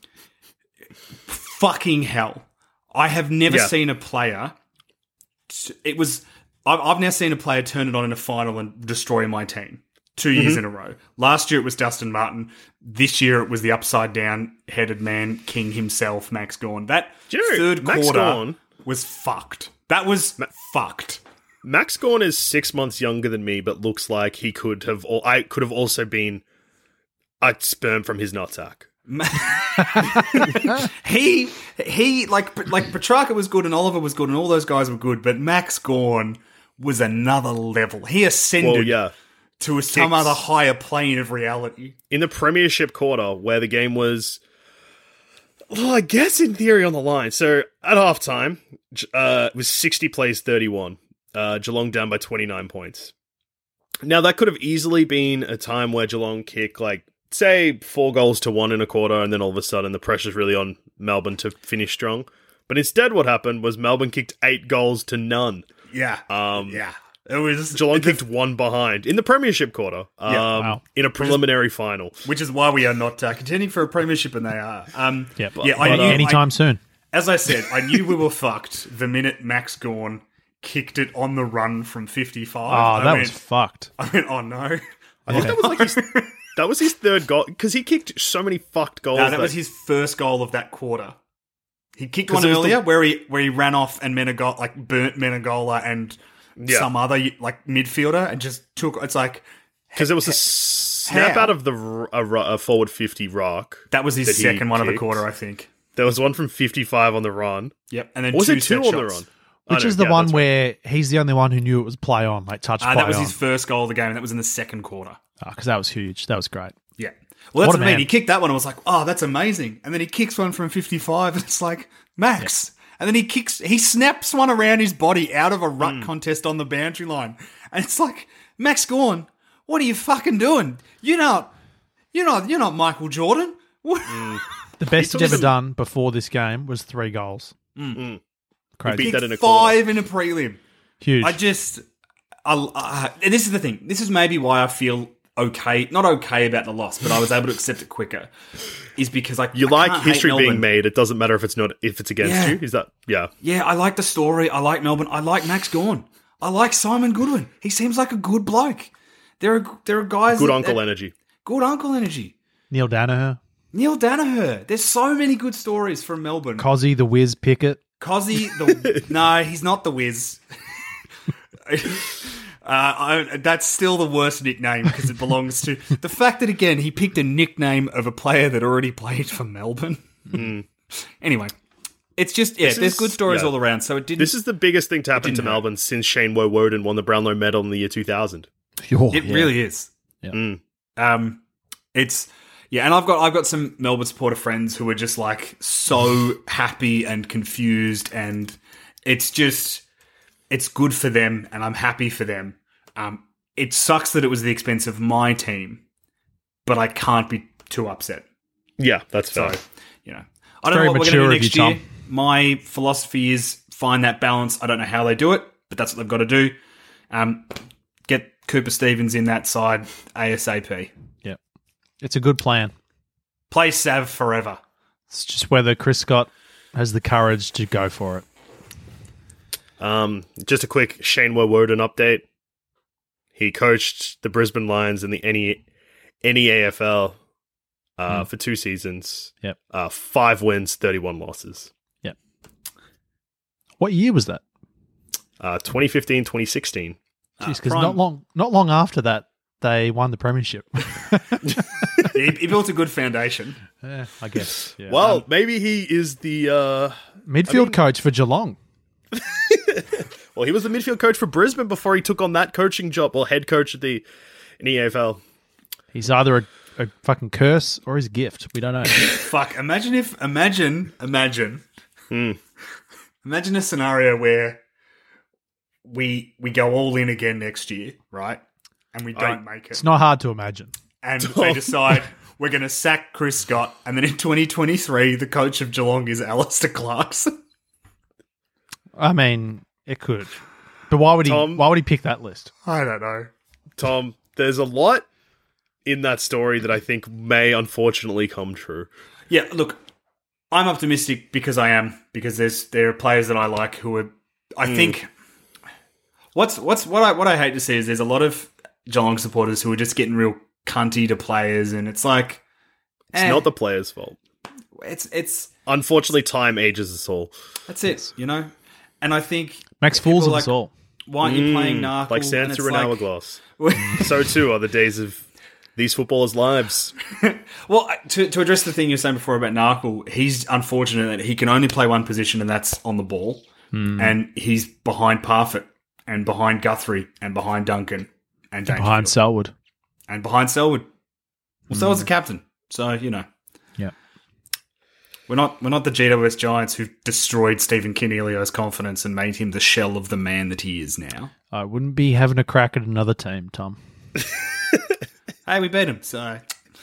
[SPEAKER 5] fucking hell. I have never
[SPEAKER 6] Yeah.
[SPEAKER 5] seen a player. It was. I've, I've now seen a player turn it on in a final and destroy my team. Two years
[SPEAKER 6] Mm-hmm.
[SPEAKER 5] in a row. Last year it was Dustin Martin. This year it was the upside down headed man, King himself, Max Gorn. That
[SPEAKER 6] Do you know,
[SPEAKER 5] third
[SPEAKER 6] Max
[SPEAKER 5] quarter
[SPEAKER 6] Gawn-
[SPEAKER 5] was fucked. That was fucked.
[SPEAKER 6] Max Gorn is six months younger than me, but looks like he could have. Or I could have also been a sperm from his nutsack.
[SPEAKER 5] he he like like Petrarca was good and Oliver was good and all those guys were good, but Max Gorn was another level. He ascended
[SPEAKER 6] Well, yeah.
[SPEAKER 5] to some
[SPEAKER 6] Kicks.
[SPEAKER 5] other higher plane of reality.
[SPEAKER 6] In the Premiership quarter, where the game was, well, I guess in theory on the line. So at halftime, J- uh, it was sixty plays thirty-one. Uh, Geelong down by twenty-nine points. Now, that could have easily been a time where Geelong kick, like, say, four goals to one in a quarter, and then all of a sudden the pressure's really on Melbourne to finish strong. But instead what happened was Melbourne kicked eight goals to none.
[SPEAKER 5] Yeah,
[SPEAKER 6] Um,
[SPEAKER 5] yeah. It was
[SPEAKER 6] Geelong kicked one behind in the Premiership quarter, um,
[SPEAKER 5] Yeah,
[SPEAKER 4] wow.
[SPEAKER 6] in a preliminary final.
[SPEAKER 5] which is why we are not uh, contending for a premiership, and they are. Um,
[SPEAKER 4] Yeah, but,
[SPEAKER 5] yeah. I
[SPEAKER 4] but
[SPEAKER 5] knew,
[SPEAKER 4] anytime
[SPEAKER 5] I,
[SPEAKER 4] soon.
[SPEAKER 5] as I said, I knew we were fucked the minute Max Gorn kicked it on the run from fifty-five.
[SPEAKER 4] Oh,
[SPEAKER 5] I
[SPEAKER 4] that
[SPEAKER 5] went,
[SPEAKER 4] was fucked.
[SPEAKER 5] I went, oh no.
[SPEAKER 6] I think that was like his, that was his third goal, because he kicked so many fucked goals.
[SPEAKER 5] No, that was his first goal of that quarter. He kicked one
[SPEAKER 6] it was
[SPEAKER 5] earlier
[SPEAKER 6] the-
[SPEAKER 5] where he where he ran off and Menegola, like burnt Menegola and
[SPEAKER 6] Yeah.
[SPEAKER 5] some other like midfielder and just took. It's like
[SPEAKER 6] Because it was a snap
[SPEAKER 5] how?
[SPEAKER 6] out of the r- a, ru- a forward fifty rock.
[SPEAKER 5] that was his
[SPEAKER 6] that he
[SPEAKER 5] second one of the
[SPEAKER 6] kicked.
[SPEAKER 5] quarter, I think.
[SPEAKER 6] There was one from fifty-five on the run.
[SPEAKER 5] Yep, and then
[SPEAKER 6] Or was
[SPEAKER 5] two
[SPEAKER 6] it two
[SPEAKER 5] set
[SPEAKER 6] on the
[SPEAKER 5] shots.
[SPEAKER 6] run? I
[SPEAKER 4] Which
[SPEAKER 6] don't-
[SPEAKER 4] is the
[SPEAKER 6] yeah,
[SPEAKER 4] one
[SPEAKER 6] that's right.
[SPEAKER 4] where he's the only one who knew it was play on, like touch
[SPEAKER 5] Uh,
[SPEAKER 4] play
[SPEAKER 5] that was
[SPEAKER 4] on.
[SPEAKER 5] his first goal of the game, and that was in the second quarter.
[SPEAKER 4] Because that was huge. That was great.
[SPEAKER 5] Yeah. Well, that's
[SPEAKER 4] What
[SPEAKER 5] what,
[SPEAKER 4] a
[SPEAKER 5] I mean.
[SPEAKER 4] man.
[SPEAKER 5] He kicked that one. I was like, oh, that's amazing. And then he kicks one from fifty-five, and it's like, Max. And then he kicks, he snaps one around his body out of a rut
[SPEAKER 6] Hmm.
[SPEAKER 5] contest on the boundary line. And it's like, Max Gorn, what are you fucking doing? You know, You're not. You're not Michael Jordan. What?
[SPEAKER 4] The best he'd
[SPEAKER 5] He's-
[SPEAKER 4] ever done before this game was three goals.
[SPEAKER 6] Mm.
[SPEAKER 4] Crazy.
[SPEAKER 6] Beat that in a
[SPEAKER 5] Five in a prelim.
[SPEAKER 4] Huge.
[SPEAKER 5] I just, I, uh, and this is the thing. This is maybe why I feel okay, not okay about the loss, but I was able to accept it quicker. Is because like
[SPEAKER 6] You
[SPEAKER 5] I
[SPEAKER 6] like
[SPEAKER 5] can't hate
[SPEAKER 6] history being
[SPEAKER 5] Melbourne.
[SPEAKER 6] made. It doesn't matter if it's not if it's against
[SPEAKER 5] Yeah.
[SPEAKER 6] you. Is that yeah?
[SPEAKER 5] Yeah, I like the story. I like Melbourne. I like Max Gawn. I like Simon Goodwin. He seems like a good bloke. There are there are guys.
[SPEAKER 6] Good
[SPEAKER 5] that-
[SPEAKER 6] uncle
[SPEAKER 5] that-
[SPEAKER 6] energy.
[SPEAKER 5] Good uncle energy.
[SPEAKER 4] Neil Danaher.
[SPEAKER 5] Neil Danaher. There's so many good stories from Melbourne.
[SPEAKER 4] Cozzy the Wiz Pickett.
[SPEAKER 5] Cozzy, the no, he's not the Wiz. uh, I, that's still the worst nickname because it belongs to the fact that again he picked a nickname of a player that already played for Melbourne. Anyway, it's just yeah,
[SPEAKER 6] This
[SPEAKER 5] there's
[SPEAKER 6] is-
[SPEAKER 5] good stories
[SPEAKER 6] yeah.
[SPEAKER 5] all around. So it didn't.
[SPEAKER 6] This is the biggest thing to happen to
[SPEAKER 5] didn't hurt.
[SPEAKER 6] Melbourne since Shane Woden won the Brownlow Medal in the year two thousand.
[SPEAKER 4] Oh,
[SPEAKER 5] it
[SPEAKER 4] yeah.
[SPEAKER 5] really is.
[SPEAKER 4] Yeah.
[SPEAKER 6] Mm.
[SPEAKER 5] Um, it's yeah, and I've got I've got some Melbourne supporter friends who are just like so happy and confused, and it's just it's good for them, and I'm happy for them. Um, it sucks that it was the expense of my team, but I can't be too upset.
[SPEAKER 6] Yeah, that's
[SPEAKER 5] So
[SPEAKER 6] fair.
[SPEAKER 5] you know, I don't
[SPEAKER 4] very
[SPEAKER 5] know what we're
[SPEAKER 4] mature
[SPEAKER 5] going
[SPEAKER 4] of
[SPEAKER 5] to do next
[SPEAKER 4] you,
[SPEAKER 5] year.
[SPEAKER 4] Tom.
[SPEAKER 5] My philosophy is find that balance. I don't know how they do it, but that's what they've got to do. Um, get Cooper Stevens in that side ASAP.
[SPEAKER 4] Yeah. It's a good plan.
[SPEAKER 5] Play Sav forever.
[SPEAKER 4] It's just whether Chris Scott has the courage to go for it.
[SPEAKER 6] Um, just a quick Shane Woden update. He coached the Brisbane Lions in the N E A F L uh, for two seasons.
[SPEAKER 4] Yep.
[SPEAKER 6] Uh, five wins, thirty-one losses.
[SPEAKER 4] Yep. What year was that?
[SPEAKER 6] Uh, twenty fifteen, twenty sixteen.
[SPEAKER 4] Jeez, because
[SPEAKER 5] prime.
[SPEAKER 4] not long, not long after that, they won the premiership.
[SPEAKER 5] he, he built a good foundation.
[SPEAKER 4] Yeah, I guess. Yeah.
[SPEAKER 6] Well, maybe he is the... Uh,
[SPEAKER 4] midfield
[SPEAKER 6] I mean-
[SPEAKER 4] coach for Geelong.
[SPEAKER 6] well, he was the midfield coach for Brisbane before he took on that coaching job. Well, head coach at the N E A F L.
[SPEAKER 4] He's either a, a fucking curse or his gift. We don't know.
[SPEAKER 5] Fuck, imagine if, imagine, imagine,
[SPEAKER 6] Hmm.
[SPEAKER 5] imagine a scenario where we we go all in again next year, right? And we don't make it.
[SPEAKER 4] It's not hard to imagine.
[SPEAKER 5] And they decide we're going to sack Chris Scott. And then in twenty twenty-three, the coach of Geelong is Alistair Clarkson.
[SPEAKER 4] I mean, it could. But why would he?
[SPEAKER 6] Tom?
[SPEAKER 4] Why would he pick that list?
[SPEAKER 5] I don't know.
[SPEAKER 6] Tom, there's a lot in that story that I think may unfortunately come true.
[SPEAKER 5] Yeah, look, I'm optimistic because I am, because there's there are players that I like who are. I think what's what's what I what I hate to see is there's a lot of Geelong supporters who are just getting real cunty to players, and it's like
[SPEAKER 6] It's
[SPEAKER 5] eh,
[SPEAKER 6] not the player's fault.
[SPEAKER 5] it's it's
[SPEAKER 6] Unfortunately, time ages us all.
[SPEAKER 5] that's it, you know. And I think
[SPEAKER 4] Max
[SPEAKER 5] people
[SPEAKER 4] fools of
[SPEAKER 5] are
[SPEAKER 4] us
[SPEAKER 5] like,
[SPEAKER 4] all.
[SPEAKER 5] why aren't you playing
[SPEAKER 6] Mm,
[SPEAKER 5] Narkle?
[SPEAKER 6] like
[SPEAKER 5] And
[SPEAKER 6] Sansa
[SPEAKER 5] it's
[SPEAKER 6] and
[SPEAKER 5] like-
[SPEAKER 6] Hourglass. So too are the days of these footballers' lives.
[SPEAKER 5] Well, to, to address the thing you were saying before about Narkle, he's unfortunate that he can only play one position, and that's on the ball. And he's behind Parfitt, and behind Guthrie, and behind Duncan, and
[SPEAKER 4] Behind
[SPEAKER 5] Dangerfield,
[SPEAKER 4] Selwood.
[SPEAKER 5] and behind Selwood. Well, Selwood's the captain, so you know
[SPEAKER 4] Yeah.
[SPEAKER 5] we're not we're not the G W S Giants who've destroyed Stephen Cornelio's confidence and made him the shell of the man that he is now.
[SPEAKER 4] I wouldn't be having a crack at another team, Tom.
[SPEAKER 5] Hey, we beat him, so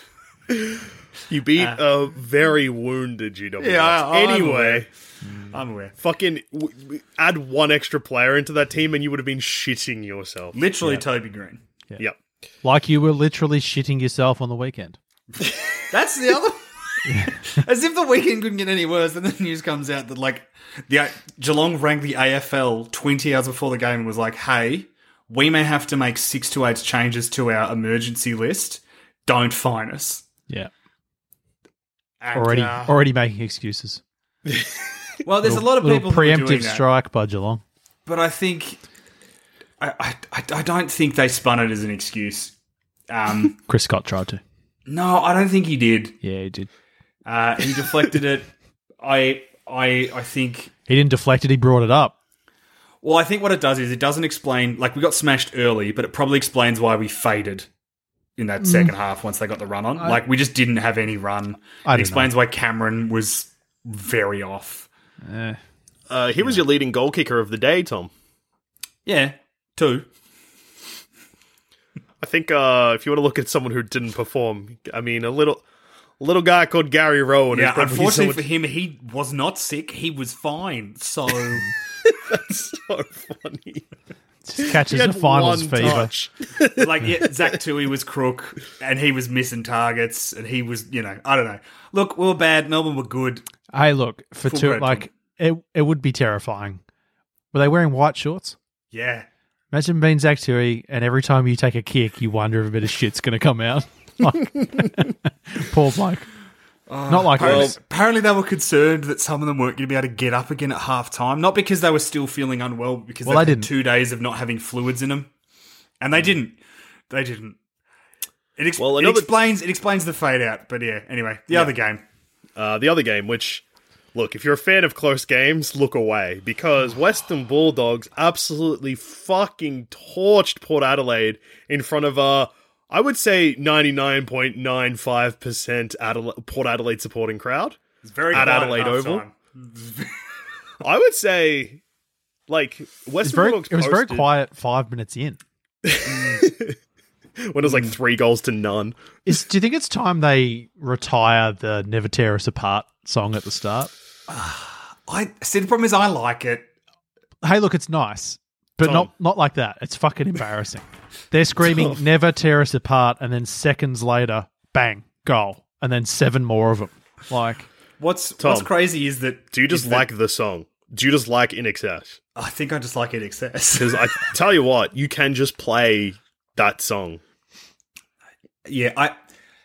[SPEAKER 6] You beat a very wounded G W S.
[SPEAKER 5] Yeah, I- I'm
[SPEAKER 6] anyway,
[SPEAKER 5] aware. I'm aware.
[SPEAKER 6] fucking w- w- add one extra player into that team and you would have been shitting yourself.
[SPEAKER 5] Literally, Toby Green.
[SPEAKER 6] Yep.
[SPEAKER 4] Like you were literally shitting yourself on the weekend.
[SPEAKER 5] That's the other. As if the weekend couldn't get any worse. And then the news comes out that like the Geelong ranked the A F L twenty hours before the game and was like, "Hey, we may have to make six to eight changes to our emergency list. Don't fine us."
[SPEAKER 4] Yeah.
[SPEAKER 5] And,
[SPEAKER 4] Already,
[SPEAKER 5] uh,
[SPEAKER 4] already making excuses.
[SPEAKER 5] well, there's a lot of
[SPEAKER 4] Little
[SPEAKER 5] people who are doing
[SPEAKER 4] preemptive
[SPEAKER 5] that,
[SPEAKER 4] strike by Geelong.
[SPEAKER 5] but I think I, I I I don't think they spun it as an excuse. Um,
[SPEAKER 4] Chris Scott tried to.
[SPEAKER 5] no, I don't think he did.
[SPEAKER 4] Yeah, he did.
[SPEAKER 5] Uh, he deflected it. I I I think.
[SPEAKER 4] He didn't deflect it. He brought it up.
[SPEAKER 5] Well, I think what it does is it doesn't explain, like we got smashed early, but it probably explains why we faded in that second half once they got the run on. Like we just didn't have any run.
[SPEAKER 4] I
[SPEAKER 5] It
[SPEAKER 4] don't
[SPEAKER 5] explains why Cameron was very off.
[SPEAKER 4] Eh.
[SPEAKER 6] Uh, he was your leading goal kicker of the day, Tom.
[SPEAKER 5] Yeah, two.
[SPEAKER 6] I think uh, if you want to look at someone who didn't perform, I mean, a little a little guy called Gary Rowan.
[SPEAKER 5] Yeah,
[SPEAKER 6] is probably
[SPEAKER 5] unfortunately
[SPEAKER 6] someone-
[SPEAKER 5] for him, he was not sick. He was fine. So
[SPEAKER 6] That's so funny.
[SPEAKER 4] Just catches
[SPEAKER 6] He
[SPEAKER 4] a
[SPEAKER 6] had
[SPEAKER 4] finals
[SPEAKER 6] one
[SPEAKER 4] fever.
[SPEAKER 6] touch.
[SPEAKER 5] like yeah, Zach Tui was crook, and he was missing targets, and he was, you know, I don't know. Look, we were bad. Melbourne were good.
[SPEAKER 4] Hey, look, for
[SPEAKER 5] Full
[SPEAKER 4] two,
[SPEAKER 5] credit to
[SPEAKER 4] like, it, it would be terrifying. Were they wearing white shorts?
[SPEAKER 5] Yeah.
[SPEAKER 4] Imagine being Zach Tui, and every time you take a kick, you wonder if a bit of shit's going to come out. Like, poor bloke. Not like
[SPEAKER 5] Apparently,
[SPEAKER 4] us.
[SPEAKER 5] apparently they were concerned that some of them weren't going to be able to get up again at half time. Not because they were still feeling unwell, but because
[SPEAKER 4] Well,
[SPEAKER 5] they
[SPEAKER 4] they
[SPEAKER 5] had
[SPEAKER 4] didn't.
[SPEAKER 5] two days of not having fluids in them. And they didn't. They didn't. It, ex-
[SPEAKER 6] Well,
[SPEAKER 5] it
[SPEAKER 6] another-
[SPEAKER 5] explains it explains the fade out. But yeah, anyway, the other game.
[SPEAKER 6] Uh, the other game, which, look, if you're a fan of close games, look away. Because Western Bulldogs absolutely fucking torched Port Adelaide in front of, uh, I would say, ninety-nine point nine five percent Adela- Port Adelaide supporting crowd.
[SPEAKER 5] It's very
[SPEAKER 6] At
[SPEAKER 5] quiet
[SPEAKER 6] Adelaide
[SPEAKER 5] half
[SPEAKER 6] Oval?
[SPEAKER 5] time.
[SPEAKER 6] I would say, like,
[SPEAKER 4] It's
[SPEAKER 6] Western
[SPEAKER 4] very,
[SPEAKER 6] Bulldogs
[SPEAKER 4] it was very
[SPEAKER 6] posted-
[SPEAKER 4] quiet five minutes in.
[SPEAKER 6] when it was like three goals to none.
[SPEAKER 4] Is Do you think it's time they retire the Never Tear Us Apart song at the start?
[SPEAKER 5] I see. The problem is, I like it.
[SPEAKER 4] Hey, look, it's nice, but
[SPEAKER 6] Tom.
[SPEAKER 4] not not like that. It's fucking embarrassing. They're screaming,
[SPEAKER 6] Tom.
[SPEAKER 4] never tear us apart, and then seconds later, bang, goal. And then seven more of them. Like,
[SPEAKER 5] What's
[SPEAKER 6] Tom,
[SPEAKER 5] What's crazy is that
[SPEAKER 6] Do you just
[SPEAKER 5] is that-
[SPEAKER 6] like the song? Do you just like In Excess?
[SPEAKER 5] I think I just like it excess.
[SPEAKER 6] Because I tell you what, you can just play that song.
[SPEAKER 5] Yeah, I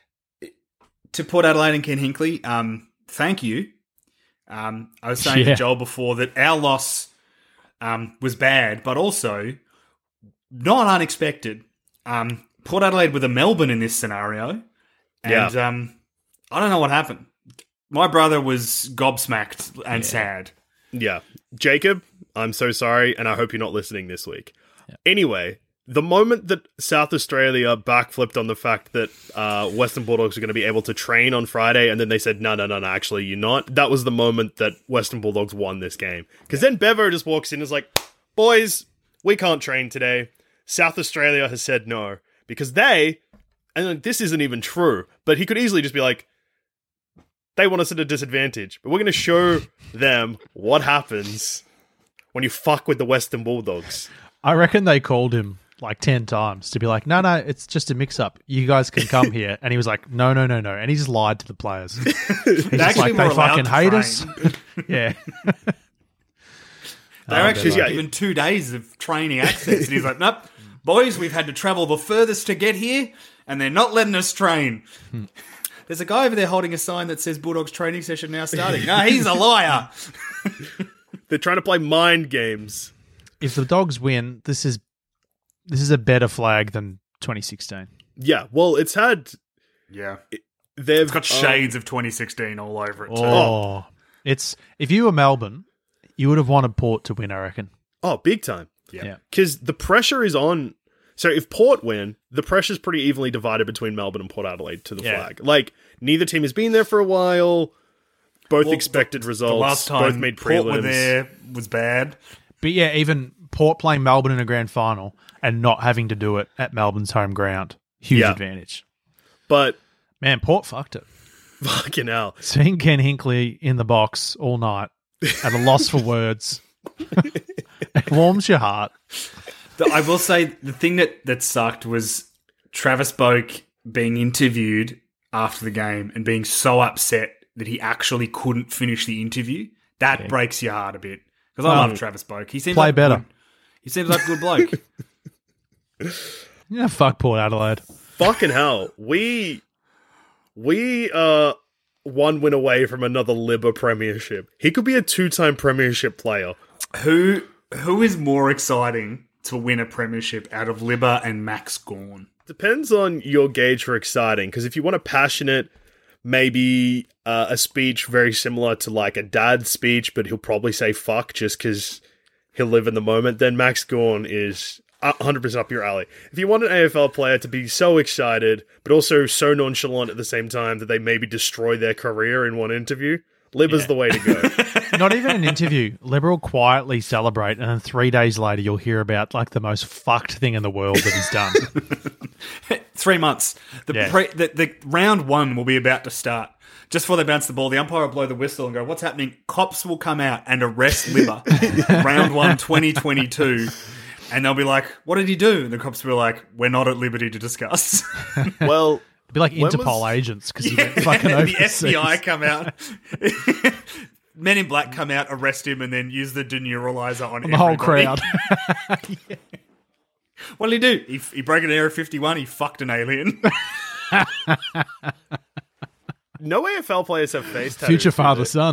[SPEAKER 5] to Port Adelaide and Ken Hinkley. Um, thank you. Um, I was saying
[SPEAKER 4] Yeah.
[SPEAKER 5] to Joel before that our loss um, was bad, but also not unexpected. Um, Port Adelaide with a Melbourne in this scenario, and
[SPEAKER 6] Yeah.
[SPEAKER 5] um, I don't know what happened. My brother was gobsmacked and sad.
[SPEAKER 6] Yeah. Jacob, I'm so sorry, and I hope you're not listening this week. Anyway, the moment that South Australia backflipped on the fact that uh, Western Bulldogs were going to be able to train on Friday, and then they said, no, no, no, no, actually, you're not. That was the moment that Western Bulldogs won this game. Because then Bevo just walks in and is like, boys, we can't train today. South Australia has said no. Because they, and like, this isn't even true, but he could easily just be like, they want us at a disadvantage, but we're going to show them what happens when you fuck with the Western Bulldogs.
[SPEAKER 4] I reckon they called him like ten times to be like, no, no, it's just a mix-up. You guys can come here. And he was like, no, no, no, no. And he just lied to the players. He's just
[SPEAKER 5] actually
[SPEAKER 4] like,
[SPEAKER 5] were
[SPEAKER 4] they
[SPEAKER 5] allowed
[SPEAKER 4] fucking
[SPEAKER 5] to
[SPEAKER 4] hate
[SPEAKER 5] train.
[SPEAKER 4] us. Yeah.
[SPEAKER 5] They were
[SPEAKER 4] Oh,
[SPEAKER 5] actually
[SPEAKER 4] they're like-
[SPEAKER 5] given two days of training access, and he's like, "Nope, boys, we've had to travel the furthest to get here, and they're not letting us train." There's a guy over there holding a sign that says Bulldogs training session now starting. No, he's a liar.
[SPEAKER 6] They're trying to play mind games.
[SPEAKER 4] If the Dogs win, this is this is a better flag than twenty sixteen.
[SPEAKER 6] Yeah, well, it's had...
[SPEAKER 5] Yeah,
[SPEAKER 6] They've
[SPEAKER 5] it's got shades of twenty sixteen all over it too.
[SPEAKER 4] Oh, it's if you were Melbourne, you would have wanted Port to win, I reckon.
[SPEAKER 6] Oh, big time.
[SPEAKER 5] Yeah.
[SPEAKER 4] Yeah.
[SPEAKER 6] Because the pressure is on... So if Port win, the pressure's pretty evenly divided between Melbourne and Port Adelaide to the
[SPEAKER 4] Yeah.
[SPEAKER 6] flag. Like, neither team has been there for a while. Both
[SPEAKER 5] Well,
[SPEAKER 6] expected
[SPEAKER 5] the,
[SPEAKER 6] results.
[SPEAKER 5] The last time
[SPEAKER 6] both made
[SPEAKER 5] Port
[SPEAKER 6] prelims.
[SPEAKER 5] were there was bad.
[SPEAKER 4] But yeah, even Port playing Melbourne in a grand final and not having to do it at Melbourne's home ground, huge
[SPEAKER 6] Yeah.
[SPEAKER 4] advantage.
[SPEAKER 6] But,
[SPEAKER 4] Man, Port fucked it.
[SPEAKER 6] fucking hell.
[SPEAKER 4] Seeing Ken Hinkley in the box all night at a loss for words, it warms your heart.
[SPEAKER 5] The- I will say the thing that, that sucked was Travis Boak being interviewed after the game and being so upset that he actually couldn't finish the interview. That breaks your heart a bit. Because I
[SPEAKER 4] Um,
[SPEAKER 5] love Travis Boak. He seems
[SPEAKER 4] play
[SPEAKER 5] like a
[SPEAKER 4] better.
[SPEAKER 5] good- he seems like a good bloke.
[SPEAKER 4] Yeah, fuck Port Adelaide.
[SPEAKER 6] Fucking hell. We we uh one win away from another Libba premiership. He could be a two-time premiership player.
[SPEAKER 5] who who is more exciting to win a premiership out of Libba and Max Gawn?
[SPEAKER 6] Depends on your gauge for exciting, because if you want a passionate, maybe uh, a speech very similar to like a dad's speech, but he'll probably say fuck just because he'll live in the moment, then Max Gawn is one hundred percent up your alley. If you want an A F L player to be so excited, but also so nonchalant at the same time that they maybe destroy their career in one interview, Libba's the way to go.
[SPEAKER 4] Not even an interview. Liberal quietly celebrate, and then three days later, you'll hear about like the most fucked thing in the world that he's done.
[SPEAKER 5] Three months. The,
[SPEAKER 4] Yeah.
[SPEAKER 5] pre, the the round one will be about to start. Just before they bounce the ball, the umpire will blow the whistle and go, "What's happening?" Cops will come out and arrest Libba. Round one, twenty twenty-two. And they'll be like, "What did he do?" And the cops will be like, "We're not at liberty to discuss."
[SPEAKER 6] Well,
[SPEAKER 4] It'd be like
[SPEAKER 6] When
[SPEAKER 4] Interpol
[SPEAKER 6] was-
[SPEAKER 4] agents because he went fucking
[SPEAKER 5] the
[SPEAKER 4] overseas.
[SPEAKER 5] S B I come out. Men in Black come out, arrest him, and then use the deneuralizer on,
[SPEAKER 4] on the whole
[SPEAKER 5] everybody.
[SPEAKER 4] crowd.
[SPEAKER 5] What did he do? He, he broke an Area fifty-one. He fucked an alien.
[SPEAKER 6] no A F L players have face tattoos.
[SPEAKER 4] Future
[SPEAKER 6] do
[SPEAKER 4] father
[SPEAKER 6] they?
[SPEAKER 4] son.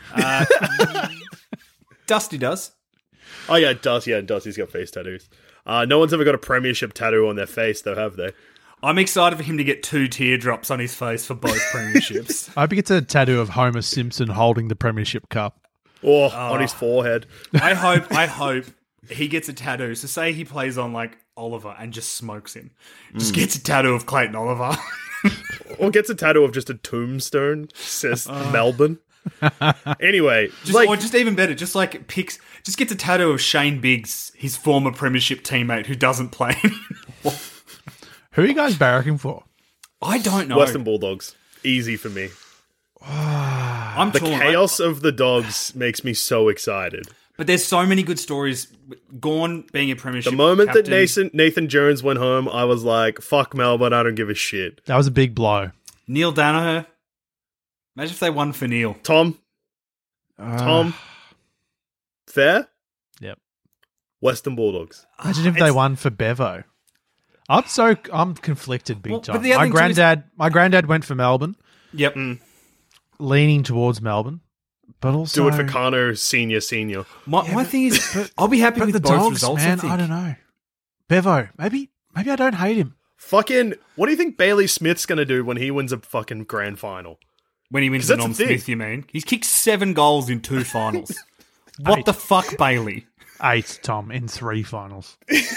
[SPEAKER 5] Dusty does.
[SPEAKER 6] Oh yeah, Dust. Yeah, Dusty's got face tattoos. Uh, no one's ever got a premiership tattoo on their face, though, have they?
[SPEAKER 5] I'm excited for him to get two teardrops on his face for both premierships.
[SPEAKER 4] I hope he gets a tattoo of Homer Simpson holding the Premiership Cup.
[SPEAKER 6] Or on his forehead.
[SPEAKER 5] I hope. I hope he gets a tattoo. So say he plays on like Oliver and just smokes him. Just gets a tattoo of Clayton Oliver.
[SPEAKER 6] Or gets a tattoo of just a tombstone, says Melbourne. Anyway,
[SPEAKER 5] Just,
[SPEAKER 6] like,
[SPEAKER 5] or just even better, just like picks, just gets a tattoo of Shane Biggs, his former premiership teammate who doesn't play anymore.
[SPEAKER 4] Who are you guys barracking for?
[SPEAKER 5] I don't know.
[SPEAKER 6] Western Bulldogs. Easy for me.
[SPEAKER 5] I'm
[SPEAKER 6] The
[SPEAKER 5] torn.
[SPEAKER 6] chaos of the Dogs makes me so excited.
[SPEAKER 5] But there's so many good stories. Gorn being a premiership
[SPEAKER 6] The moment that
[SPEAKER 5] captain,
[SPEAKER 6] Nathan, Nathan Jones went home, I was like, fuck Melbourne, I don't give a shit.
[SPEAKER 4] That was a big blow.
[SPEAKER 5] Neil Danaher. Imagine if they won for Neil.
[SPEAKER 6] Tom? Tom? Fair?
[SPEAKER 4] Yep.
[SPEAKER 6] Western Bulldogs.
[SPEAKER 4] Imagine if they
[SPEAKER 5] It's-
[SPEAKER 4] won for Bevo. I'm so I'm conflicted big
[SPEAKER 5] Well, but
[SPEAKER 4] time.
[SPEAKER 5] the other
[SPEAKER 4] My
[SPEAKER 5] thing too is-
[SPEAKER 4] granddad, my granddad went for Melbourne,
[SPEAKER 5] Yep.
[SPEAKER 4] leaning towards Melbourne, but also
[SPEAKER 6] Do it for Kano, senior, senior.
[SPEAKER 5] My, my thing is, I'll be happy
[SPEAKER 4] But
[SPEAKER 5] with
[SPEAKER 4] the
[SPEAKER 5] both
[SPEAKER 4] Dogs,
[SPEAKER 5] results.
[SPEAKER 4] man,
[SPEAKER 5] I, think.
[SPEAKER 4] I don't know. Bevo, maybe maybe I don't hate him.
[SPEAKER 6] Fucking, what do you think Bailey Smith's going to do when he wins a fucking grand final?
[SPEAKER 5] When he wins
[SPEAKER 6] 'Cause
[SPEAKER 5] the
[SPEAKER 6] that's
[SPEAKER 5] Norm
[SPEAKER 6] the thing.
[SPEAKER 5] Smith, you mean? He's kicked seven goals in two finals. What
[SPEAKER 4] Eight.
[SPEAKER 5] the fuck, Bailey?
[SPEAKER 4] Eight, Tom, in three finals.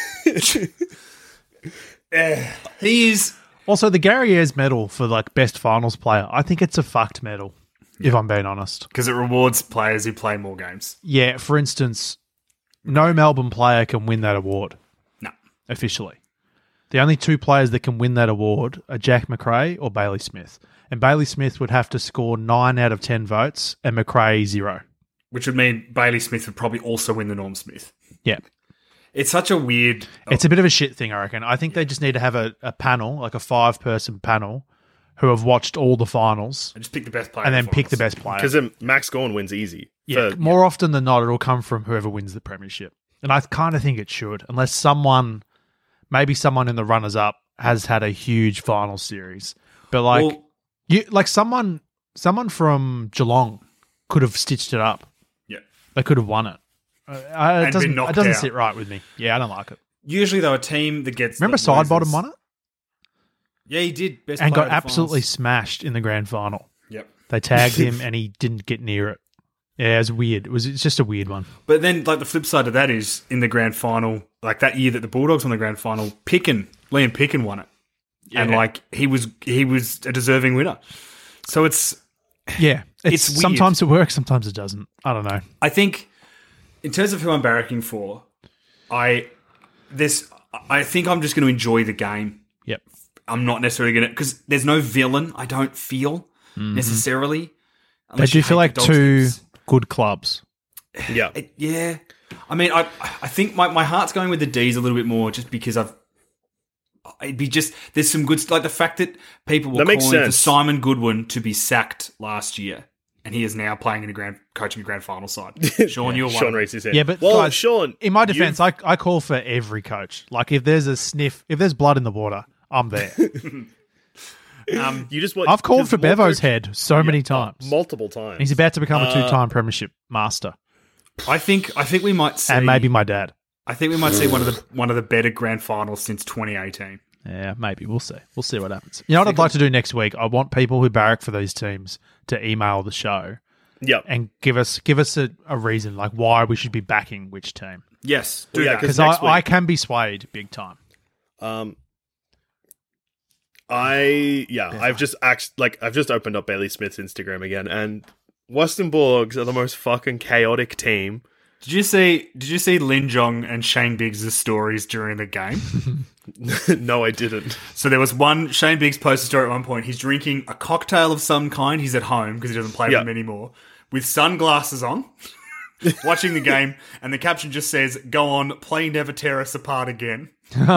[SPEAKER 5] He is.
[SPEAKER 4] Also, the Gary Ayres medal for like best finals player, I think it's a fucked medal, if I'm being honest.
[SPEAKER 5] Because it rewards players who play more games.
[SPEAKER 4] Yeah, for instance, no Melbourne player can win that award
[SPEAKER 5] No.
[SPEAKER 4] officially. The only two players that can win that award are Jack McRae or Bailey Smith. And Bailey Smith would have to score nine out of ten votes and McRae zero.
[SPEAKER 5] Which would mean Bailey Smith would probably also win the Norm Smith.
[SPEAKER 4] Yeah.
[SPEAKER 5] It's such a weird.
[SPEAKER 4] It's a bit of a shit thing, I reckon. I think they just need to have a, a panel, like a five-person panel, who have watched all the finals
[SPEAKER 5] I just pick the best player.
[SPEAKER 4] and then
[SPEAKER 5] for
[SPEAKER 4] pick
[SPEAKER 5] us.
[SPEAKER 4] the best player.
[SPEAKER 6] Because then Max Gorn wins easy.
[SPEAKER 4] Yeah,
[SPEAKER 6] For-
[SPEAKER 4] more often than not, it'll come from whoever wins the premiership. And I kind of think it should, unless someone, maybe someone in the runners-up has had a huge final series. But like,
[SPEAKER 5] Well,
[SPEAKER 4] you, like someone, someone from Geelong could have stitched it up.
[SPEAKER 5] yeah.
[SPEAKER 4] They could have won it. Uh, I- it
[SPEAKER 5] been
[SPEAKER 4] doesn't, it
[SPEAKER 5] knocked
[SPEAKER 4] doesn't
[SPEAKER 5] out.
[SPEAKER 4] sit right with me. Yeah, I don't like it.
[SPEAKER 5] Usually, though, a team that gets.
[SPEAKER 4] Remember
[SPEAKER 5] that
[SPEAKER 4] Sidebottom
[SPEAKER 5] loses-
[SPEAKER 4] won it
[SPEAKER 5] Yeah, he did. Best
[SPEAKER 4] and
[SPEAKER 5] player
[SPEAKER 4] got
[SPEAKER 5] of the
[SPEAKER 4] absolutely
[SPEAKER 5] finals.
[SPEAKER 4] smashed in the grand final.
[SPEAKER 5] Yep.
[SPEAKER 4] They tagged him and he didn't get near it. Yeah, it was weird. It was it's just a weird one.
[SPEAKER 5] But then, like, the flip side of that is in the grand final, like that year that the Bulldogs won the grand final, Picken, Liam Picken won it. And,
[SPEAKER 4] Yeah.
[SPEAKER 5] like, he was he was a deserving winner. So it's.
[SPEAKER 4] Yeah, it's,
[SPEAKER 5] It's weird.
[SPEAKER 4] sometimes it works, sometimes it doesn't. I don't know.
[SPEAKER 5] I think, in terms of who I'm barracking for, I. This. I think I'm just going to enjoy the game.
[SPEAKER 4] Yep.
[SPEAKER 5] I'm not necessarily going to. Because there's no villain, I don't feel, necessarily.
[SPEAKER 4] They
[SPEAKER 5] unless
[SPEAKER 4] do
[SPEAKER 5] you
[SPEAKER 4] feel
[SPEAKER 5] hate
[SPEAKER 4] like
[SPEAKER 5] the Dogs
[SPEAKER 4] two
[SPEAKER 5] teams.
[SPEAKER 4] good clubs.
[SPEAKER 6] yeah.
[SPEAKER 5] It- yeah. I mean, I I think my, my heart's going with the D's a little bit more just because I've. It'd be just. There's some good. Like the fact that people were
[SPEAKER 6] That makes
[SPEAKER 5] calling for
[SPEAKER 6] sense.
[SPEAKER 5] Simon Goodwin to be sacked last year. And he is now playing in a grand, coaching a grand final side. Sean, you're one.
[SPEAKER 6] Sean
[SPEAKER 5] of them.
[SPEAKER 6] raised his hand.
[SPEAKER 4] Yeah, but
[SPEAKER 6] well,
[SPEAKER 4] guys,
[SPEAKER 6] Sean,
[SPEAKER 4] in my
[SPEAKER 6] you've-
[SPEAKER 4] defense, I, I call for every coach. Like if there's a sniff, if there's blood in the water, I'm there.
[SPEAKER 5] Um,
[SPEAKER 6] you just want,
[SPEAKER 4] I've called
[SPEAKER 6] just
[SPEAKER 4] for
[SPEAKER 6] more
[SPEAKER 4] Bevo's
[SPEAKER 6] coach-
[SPEAKER 4] head so many times.
[SPEAKER 6] multiple times.
[SPEAKER 4] He's about to become a
[SPEAKER 6] Uh,
[SPEAKER 4] two-time premiership master,
[SPEAKER 5] I think I think we might see.
[SPEAKER 4] and maybe my dad.
[SPEAKER 5] I think we might see one of the one of the better grand finals since twenty eighteen.
[SPEAKER 4] Yeah, maybe we'll see. We'll see what happens. You know what I'd like to do next week? I want people who barrack for these teams to email the show
[SPEAKER 6] Yep.
[SPEAKER 4] and give us give us a, a reason, like why we should be backing which team.
[SPEAKER 5] Yes, do
[SPEAKER 6] Well, yeah,
[SPEAKER 5] that.
[SPEAKER 6] 'cause
[SPEAKER 4] Because I,
[SPEAKER 6] next week-
[SPEAKER 4] I can be swayed big time.
[SPEAKER 6] Um, I yeah, I've just act like I've just opened up Bailey Smith's Instagram again, and Western Bulldogs are the most fucking chaotic team.
[SPEAKER 5] Did you see? Did you see Lin Jong and Shane Biggs' stories during the game?
[SPEAKER 6] No, I didn't.
[SPEAKER 5] So there was one, Shane Biggs posted a story at one point. He's drinking a cocktail of some kind. He's at home because he doesn't play
[SPEAKER 6] Yeah.
[SPEAKER 5] with them anymore. With sunglasses on, watching the game. And the caption just says, go on, play never tear us apart again.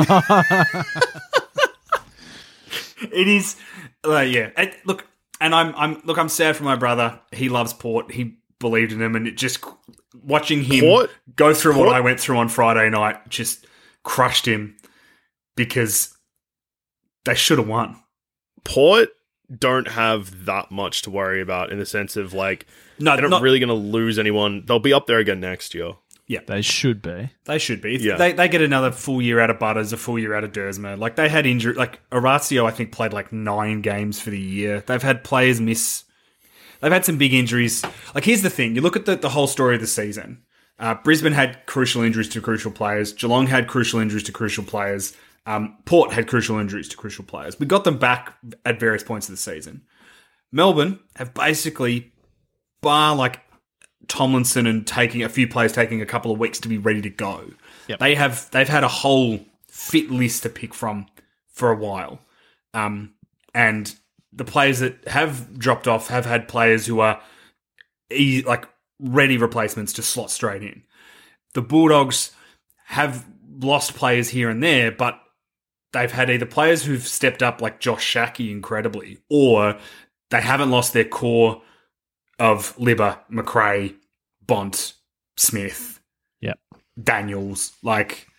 [SPEAKER 5] It is, uh, yeah. It, look, and I'm, I'm, look, I'm sad for my brother. He loves Port. He believed in him. And it just, watching him
[SPEAKER 6] Port?
[SPEAKER 5] go through
[SPEAKER 6] Port?
[SPEAKER 5] what I went through on Friday night just crushed him because they should have won.
[SPEAKER 6] Port don't have that much to worry about in the sense of like
[SPEAKER 5] No,
[SPEAKER 6] they're not,
[SPEAKER 5] not-
[SPEAKER 6] really going to lose anyone. They'll be up there again next year.
[SPEAKER 4] They should be.
[SPEAKER 5] They should be.
[SPEAKER 6] Yeah.
[SPEAKER 5] They they get another full year out of Butters, a full year out of Dersma. Like, they had injury. Like, Orazio, I think, played like nine games for the year. They've had players miss. They've had some big injuries. Like, here's the thing. You look at the, the whole story of the season. Uh, Brisbane had crucial injuries to crucial players. Geelong had crucial injuries to crucial players. Um, Port had crucial injuries to crucial players. We got them back at various points of the season. Melbourne have basically, bar like Tomlinson and taking a few players taking a couple of weeks to be ready to go.
[SPEAKER 4] Yep.
[SPEAKER 5] They have they've had a whole fit list to pick from for a while, um, and the players that have dropped off have had players who are e- like ready replacements to slot straight in. The Bulldogs have lost players here and there, but they've had either players who've stepped up like Josh Shackey incredibly, or they haven't lost their core of Libba, McRae, Bont, Smith,
[SPEAKER 4] Yep.
[SPEAKER 5] Daniels. Like,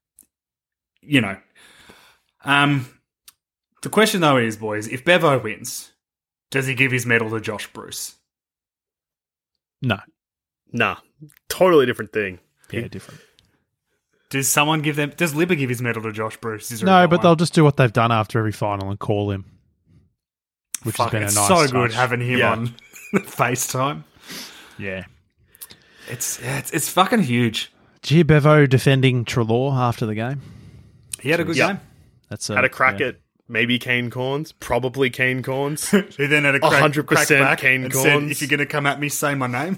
[SPEAKER 5] you know. Um, the question, though, is, boys, if Bevo wins, does he give his medal to Josh Bruce?
[SPEAKER 4] No.
[SPEAKER 6] Nah, totally different thing.
[SPEAKER 4] Yeah, different.
[SPEAKER 5] Does someone give them... Does Libba give his medal to Josh Bruce? Is there
[SPEAKER 4] No,
[SPEAKER 5] a
[SPEAKER 4] but
[SPEAKER 5] one?
[SPEAKER 4] they'll just do what they've done after every final and call him. Which
[SPEAKER 5] Fuck,
[SPEAKER 4] has been
[SPEAKER 5] it's
[SPEAKER 4] a nice
[SPEAKER 5] so
[SPEAKER 4] touch.
[SPEAKER 5] good having him
[SPEAKER 6] Yeah.
[SPEAKER 5] on FaceTime.
[SPEAKER 4] Yeah.
[SPEAKER 5] It's, yeah, it's it's fucking huge.
[SPEAKER 4] Did you hear Bevo defending Trelaw after the game?
[SPEAKER 5] He had a good
[SPEAKER 6] Yeah.
[SPEAKER 5] game.
[SPEAKER 4] That's uh,
[SPEAKER 6] Had a crack
[SPEAKER 4] yeah.
[SPEAKER 6] at maybe Kane Corns, probably Kane Corns.
[SPEAKER 5] He then had a crack,
[SPEAKER 6] one hundred percent
[SPEAKER 5] crack back
[SPEAKER 6] Kane
[SPEAKER 5] and said,
[SPEAKER 6] Corns.
[SPEAKER 5] if you're going to come at me, say my name.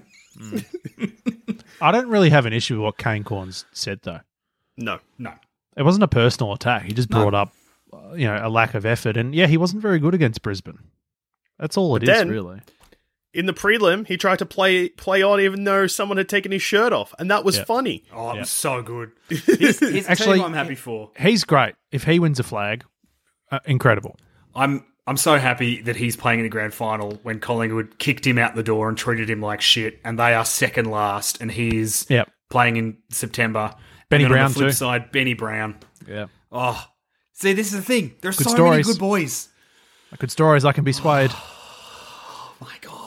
[SPEAKER 4] I don't really have an issue with what Kane Corns said, though.
[SPEAKER 6] No.
[SPEAKER 5] No.
[SPEAKER 4] It wasn't a personal attack. He just
[SPEAKER 5] No.
[SPEAKER 4] brought up, uh, you know, a lack of effort. And yeah, he wasn't very good against Brisbane. That's all it
[SPEAKER 6] But
[SPEAKER 4] is,
[SPEAKER 6] then-
[SPEAKER 4] really.
[SPEAKER 6] In the prelim, he tried to play play on even though someone had taken his shirt off, and that was
[SPEAKER 4] Yeah.
[SPEAKER 6] funny.
[SPEAKER 5] Oh, it
[SPEAKER 4] Yeah.
[SPEAKER 5] was so good. Here's, here's
[SPEAKER 4] Actually-
[SPEAKER 5] what I'm happy for.
[SPEAKER 4] He's great. If he wins a flag, uh, incredible.
[SPEAKER 5] I'm I'm so happy that he's playing in the grand final when Collingwood kicked him out the door and treated him like shit, and they are second last, and he's
[SPEAKER 4] Yep.
[SPEAKER 5] playing in September.
[SPEAKER 4] Benny
[SPEAKER 5] and then
[SPEAKER 4] Brown
[SPEAKER 5] on the flip
[SPEAKER 4] too.
[SPEAKER 5] side, Benny Brown.
[SPEAKER 4] Yeah.
[SPEAKER 5] Oh, see, this is the thing. There's
[SPEAKER 4] Good
[SPEAKER 5] so many
[SPEAKER 4] stories.
[SPEAKER 5] good boys.
[SPEAKER 4] Good stories. I can be swayed.
[SPEAKER 5] Oh my god.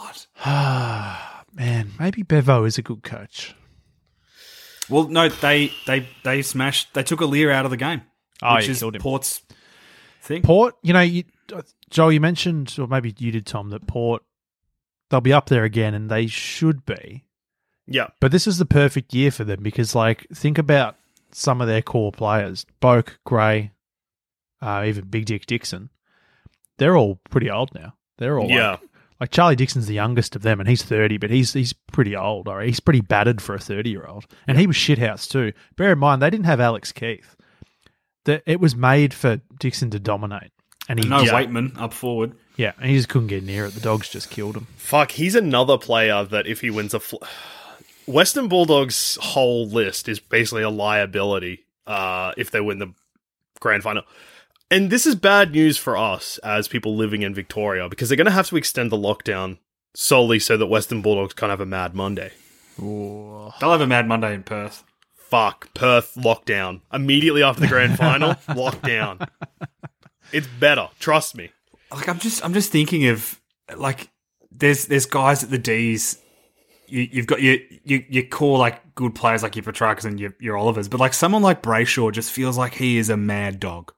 [SPEAKER 4] Man, maybe Bevo is a good coach.
[SPEAKER 5] Well, no, they they they smashed. They took Aaliyah out of the game,
[SPEAKER 4] Oh,
[SPEAKER 5] which
[SPEAKER 4] yeah,
[SPEAKER 5] is
[SPEAKER 4] killed him.
[SPEAKER 5] Port's thing.
[SPEAKER 4] Port, you know, you, Joel, you mentioned, or maybe you did, Tom, that Port, they'll be up there again, and they should be.
[SPEAKER 6] Yeah.
[SPEAKER 4] But this is the perfect year for them because, like, think about some of their core players. Boak, Gray, uh, even Big Dick Dixon. They're all pretty old now. They're all
[SPEAKER 6] Yeah.
[SPEAKER 4] like, like Charlie Dixon's the youngest of them, and he's thirty, but he's he's pretty old. Or he's pretty battered for a thirty-year-old. And he was shithouse too. Bear in mind, they didn't have Alex Keith. The, it was made for Dixon to dominate. And he
[SPEAKER 5] No
[SPEAKER 4] just,
[SPEAKER 5] Waitman up forward.
[SPEAKER 4] yeah, and he just couldn't get near it. The dogs just killed him.
[SPEAKER 6] Fuck, he's another player that if he wins a... Fl- Western Bulldogs' whole list is basically a liability uh, if they win the grand final. And this is bad news for us as people living in Victoria because they're going to have to extend the lockdown solely so that Western Bulldogs can't have a Mad Monday.
[SPEAKER 5] They'll have a Mad Monday in Perth.
[SPEAKER 6] Fuck, Perth lockdown. Immediately after the grand final, lockdown. It's better, trust me.
[SPEAKER 5] Like I'm just I'm just thinking of like there's there's guys at the D's. You, you've got your, your your core like good players like your Petrarcas and your your Olivers, but like someone like Brayshaw just feels like he is a mad dog.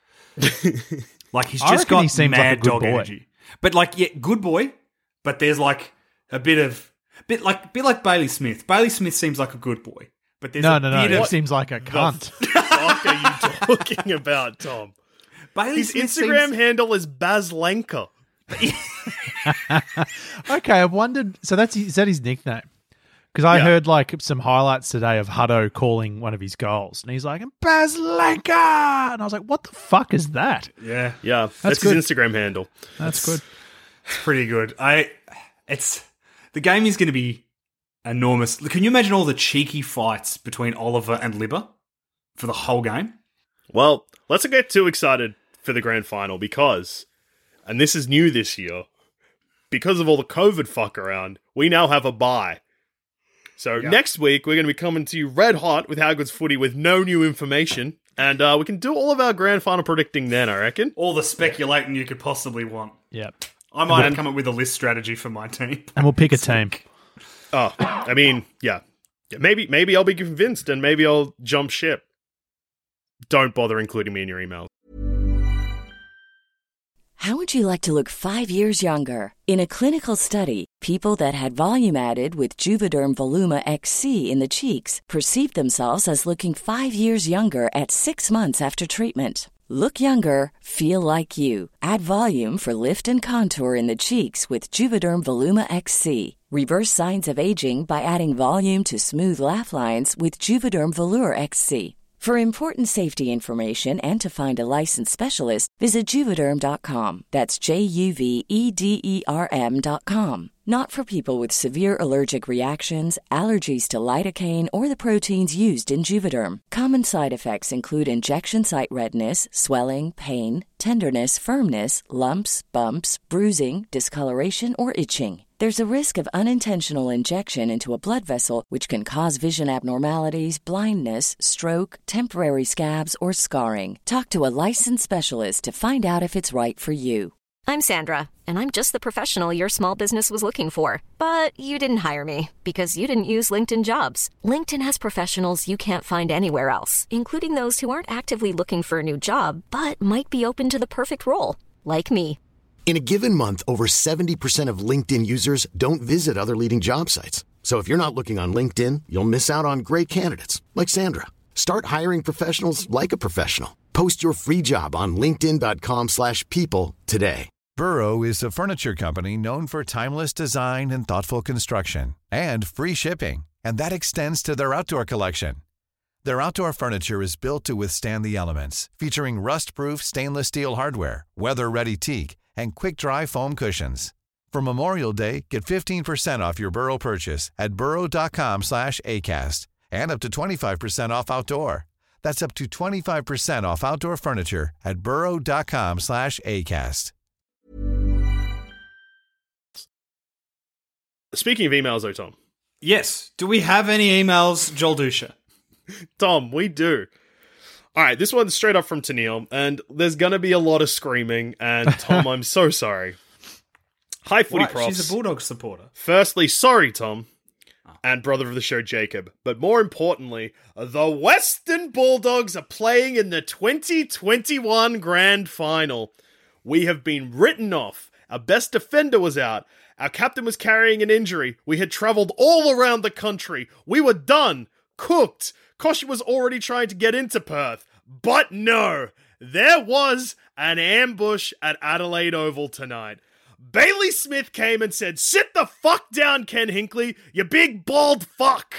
[SPEAKER 5] Like he's
[SPEAKER 4] I
[SPEAKER 5] just
[SPEAKER 4] reckon
[SPEAKER 5] got
[SPEAKER 4] he seems like a
[SPEAKER 5] mad
[SPEAKER 4] good
[SPEAKER 5] dog
[SPEAKER 4] boy.
[SPEAKER 5] energy. But like yeah, good boy. But there's like a bit of bit like bit like Bailey Smith. Bailey Smith seems like a good boy, but there's
[SPEAKER 4] No,
[SPEAKER 5] a
[SPEAKER 4] no, no.
[SPEAKER 5] bit
[SPEAKER 4] He
[SPEAKER 5] of
[SPEAKER 4] seems like a cunt.
[SPEAKER 6] What are you talking about, Tom?
[SPEAKER 5] Bailey
[SPEAKER 6] His
[SPEAKER 5] Smith
[SPEAKER 6] Instagram
[SPEAKER 5] seems-
[SPEAKER 6] handle is Bazlanka.
[SPEAKER 4] Okay, I wondered. So that's is that his nickname? Because I
[SPEAKER 6] Yeah.
[SPEAKER 4] heard like some highlights today of Hutto calling one of his goals, and he's like Baslenka, and I was like, "What the fuck is that?"
[SPEAKER 5] Yeah,
[SPEAKER 6] Yeah, that's,
[SPEAKER 4] good.
[SPEAKER 6] his Instagram handle.
[SPEAKER 4] That's good.
[SPEAKER 5] it's pretty good. I, it's the game is going to be enormous. Can you imagine all the cheeky fights between Oliver and Libba for the whole game?
[SPEAKER 6] Well, let's not get too excited for the grand final because, and this is new this year, because of all the COVID fuck around, we now have a bye. So
[SPEAKER 5] Yeah.
[SPEAKER 6] next week, we're going to be coming to you red hot with How Good's Footy with no new information. And uh, we can do all of our grand final predicting then, I reckon.
[SPEAKER 5] All the speculating you could possibly want.
[SPEAKER 4] Yeah,
[SPEAKER 5] I might have come up with a list strategy for my team.
[SPEAKER 4] and we'll pick a team.
[SPEAKER 6] Oh, I mean, yeah. yeah. Maybe maybe I'll be convinced and maybe I'll jump ship. Don't bother including me in your email.
[SPEAKER 8] How would you like to look five years younger? In a clinical study, people that had volume added with Juvederm Voluma X C in the cheeks perceived themselves as looking five years younger at six months after treatment. Look younger, feel like you. Add volume for lift and contour in the cheeks with Juvederm Voluma X C. Reverse signs of aging by adding volume to smooth laugh lines with Juvederm Volure X C. For important safety information and to find a licensed specialist, visit Juvederm dot com. That's J U V E D E R M dot com. Not for people with severe allergic reactions, allergies to lidocaine, or the proteins used in Juvederm. Common side effects include injection site redness, swelling, pain, tenderness, firmness, lumps, bumps, bruising, discoloration, or itching. There's a risk of unintentional injection into a blood vessel, which can cause vision abnormalities, blindness, stroke, temporary scabs, or scarring. Talk to a licensed specialist to find out if it's right for you.
[SPEAKER 9] I'm Sandra, and I'm just the professional your small business was looking for. But you didn't hire me because you didn't use LinkedIn Jobs. LinkedIn has professionals you can't find anywhere else, including those who aren't actively looking for a new job, but might be open to the perfect role, like me.
[SPEAKER 10] In a given month, over seventy percent of LinkedIn users don't visit other leading job sites. So if you're not looking on LinkedIn, you'll miss out on great candidates like Sandra. Start hiring professionals like a professional. Post your free job on linkedin dot com slash people today.
[SPEAKER 2] Burrow is a furniture company known for timeless design and thoughtful construction and free shipping, and that extends to their outdoor collection. Their outdoor furniture is built to withstand the elements, featuring rust-proof stainless steel hardware, weather-ready teak, and quick-dry foam cushions. For Memorial Day, get fifteen percent off your Burrow purchase at burrow dot com slash acast and up to twenty-five percent off outdoor. That's up to twenty-five percent off outdoor furniture at burrow dot com slash acast.
[SPEAKER 6] Speaking of emails, though, Tom.
[SPEAKER 5] Yes. Do we have any emails, Joel Dusha?
[SPEAKER 6] Tom, we do. All right, this one's straight up from Tennille, and there's going to be a lot of screaming, and Tom, I'm so sorry. Hi, Footy
[SPEAKER 5] Right,
[SPEAKER 6] Profs.
[SPEAKER 5] she's a Bulldog supporter.
[SPEAKER 6] Firstly, sorry, Tom, and brother of the show, Jacob. But more importantly, the Western Bulldogs are playing in the twenty twenty-one Grand Final. We have been written off. Our best defender was out. Our captain was carrying an injury. We had travelled all around the country. We were done. Cooked. Koshi was already trying to get into Perth. But no, there was an ambush at Adelaide Oval tonight. Bailey Smith came and said, "Sit the fuck down, Ken Hinkley, you big bald fuck."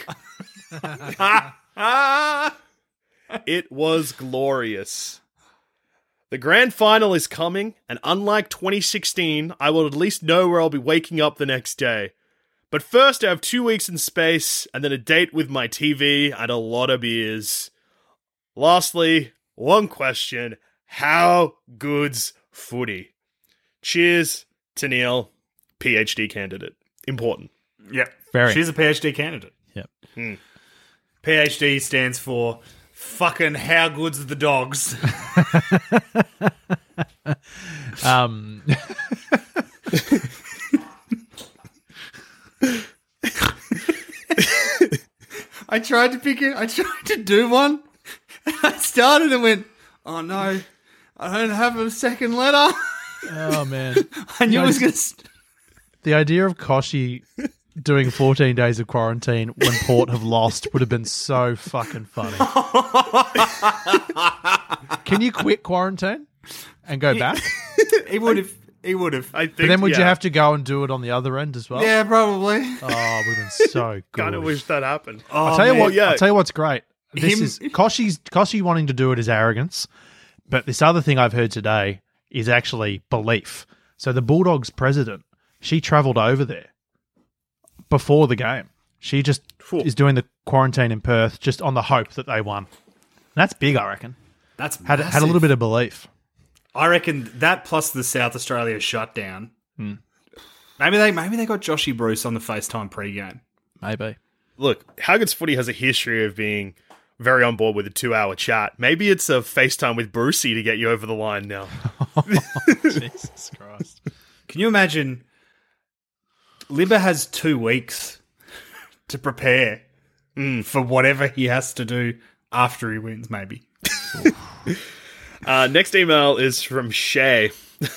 [SPEAKER 6] It was glorious. The grand final is coming, and unlike twenty sixteen, I will at least know where I'll be waking up the next day. But first, I have two weeks in space, and then a date with my T V and a lot of beers. Lastly, one question. How good's footy? Cheers, Tennille, PhD candidate. Important.
[SPEAKER 5] Yep.
[SPEAKER 4] Very.
[SPEAKER 5] She's a PhD candidate.
[SPEAKER 4] Yep.
[SPEAKER 6] Hmm.
[SPEAKER 5] PhD stands for fucking how good's the dogs.
[SPEAKER 4] Um,
[SPEAKER 5] I tried to pick it. I tried to do one. And I started and went, oh no, I don't have a second letter.
[SPEAKER 4] oh man,
[SPEAKER 5] I knew
[SPEAKER 4] No,
[SPEAKER 5] it was going to... St-
[SPEAKER 4] the idea of Koshi doing fourteen days of quarantine when Port have lost would have been so fucking funny. Can you quit quarantine and go back?
[SPEAKER 5] He would have... He would have.
[SPEAKER 6] I think.
[SPEAKER 4] But then would
[SPEAKER 6] yeah.
[SPEAKER 4] you have to go and do it on the other end as well?
[SPEAKER 5] Yeah, probably.
[SPEAKER 4] Oh, it would have been so good.
[SPEAKER 6] Kind of wish that happened.
[SPEAKER 5] Oh,
[SPEAKER 4] I'll tell you
[SPEAKER 5] man.
[SPEAKER 4] what.
[SPEAKER 6] yeah.
[SPEAKER 4] I'll tell you what's great. This
[SPEAKER 5] Him-
[SPEAKER 4] is Koshi's Koshi wanting to do it is arrogance, but this other thing I've heard today is actually belief. So the Bulldogs president, she travelled over there before the game. She just
[SPEAKER 6] Phew.
[SPEAKER 4] is doing the quarantine in Perth just on the hope that they won. That's big, I reckon.
[SPEAKER 5] That's
[SPEAKER 4] Had
[SPEAKER 5] massive.
[SPEAKER 4] had a little bit of belief.
[SPEAKER 5] I reckon that plus the South Australia shutdown.
[SPEAKER 4] Hmm.
[SPEAKER 5] Maybe they maybe they got Joshy Bruce on the FaceTime pregame.
[SPEAKER 4] Maybe.
[SPEAKER 6] Look, How Good's Footy has a history of being very on board with a two-hour chat. Maybe it's a FaceTime with Brucey to get you over the line now.
[SPEAKER 4] Jesus Christ.
[SPEAKER 5] Can you imagine? Libba has two weeks to prepare for whatever he has to do after he wins. Maybe.
[SPEAKER 6] Uh, next email is from Shay.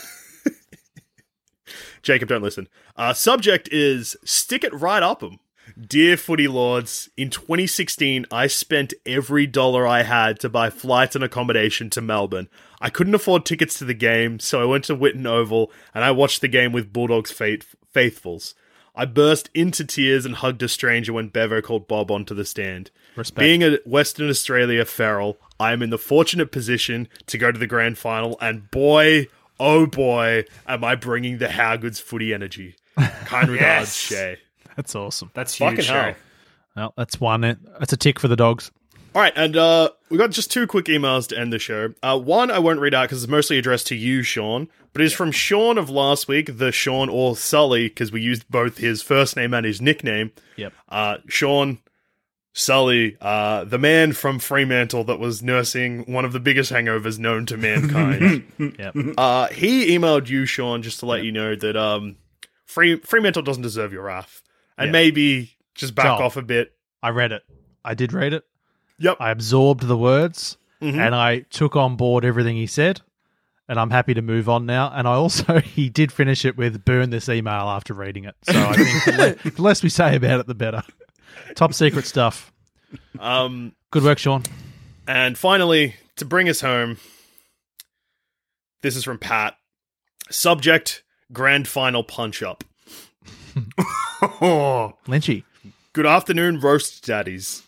[SPEAKER 6] Jacob, don't listen. Uh, subject is stick it right up 'em. Dear Footy Lords, in twenty sixteen, I spent every dollar I had to buy flights and accommodation to Melbourne. I couldn't afford tickets to the game, so I went to Whitten Oval and I watched the game with Bulldogs faith- faithfuls. I burst into tears and hugged a stranger when Bevo called Bob onto the stand.
[SPEAKER 4] Respect.
[SPEAKER 6] Being a Western Australia feral, I am in the fortunate position to go to the grand final, and boy, oh boy, am I bringing the How Good's Footy energy. Kind regards,
[SPEAKER 5] Yes.
[SPEAKER 6] Shay.
[SPEAKER 4] That's awesome.
[SPEAKER 5] That's huge.
[SPEAKER 6] Fucking hell.
[SPEAKER 5] Shay.
[SPEAKER 4] Well, that's one. That's a tick for the Dogs.
[SPEAKER 6] All right, and uh, we got just two quick emails to end the show. Uh, one I won't read out because it's mostly addressed to you, Sean, but it's from Sean of last week, the Sean or Sully, because we used both his first name and his nickname.
[SPEAKER 4] Yep.
[SPEAKER 6] Uh, Sean Sully, uh, the man from Fremantle that was nursing one of the biggest hangovers known to mankind.
[SPEAKER 4] Yep.
[SPEAKER 6] uh, he emailed you, Sean, just to let you know that um, Free- Fremantle doesn't deserve your wrath, and
[SPEAKER 4] Yep.
[SPEAKER 6] maybe just back
[SPEAKER 4] Joel.
[SPEAKER 6] off a bit.
[SPEAKER 4] I read it. I did read it.
[SPEAKER 6] Yep.
[SPEAKER 4] I absorbed the words
[SPEAKER 6] Mhm.
[SPEAKER 4] and I took on board everything he said. And I'm happy to move on now. And I also, he did finish it with burn this email after reading it. So I think the, le- the less we say about it, the better. Top secret stuff.
[SPEAKER 6] Um,
[SPEAKER 4] Good work, Sean.
[SPEAKER 6] And finally, to bring us home, this is from Pat. Subject, grand final punch-up.
[SPEAKER 5] Oh,
[SPEAKER 4] Lynchy.
[SPEAKER 6] Good afternoon, roast daddies.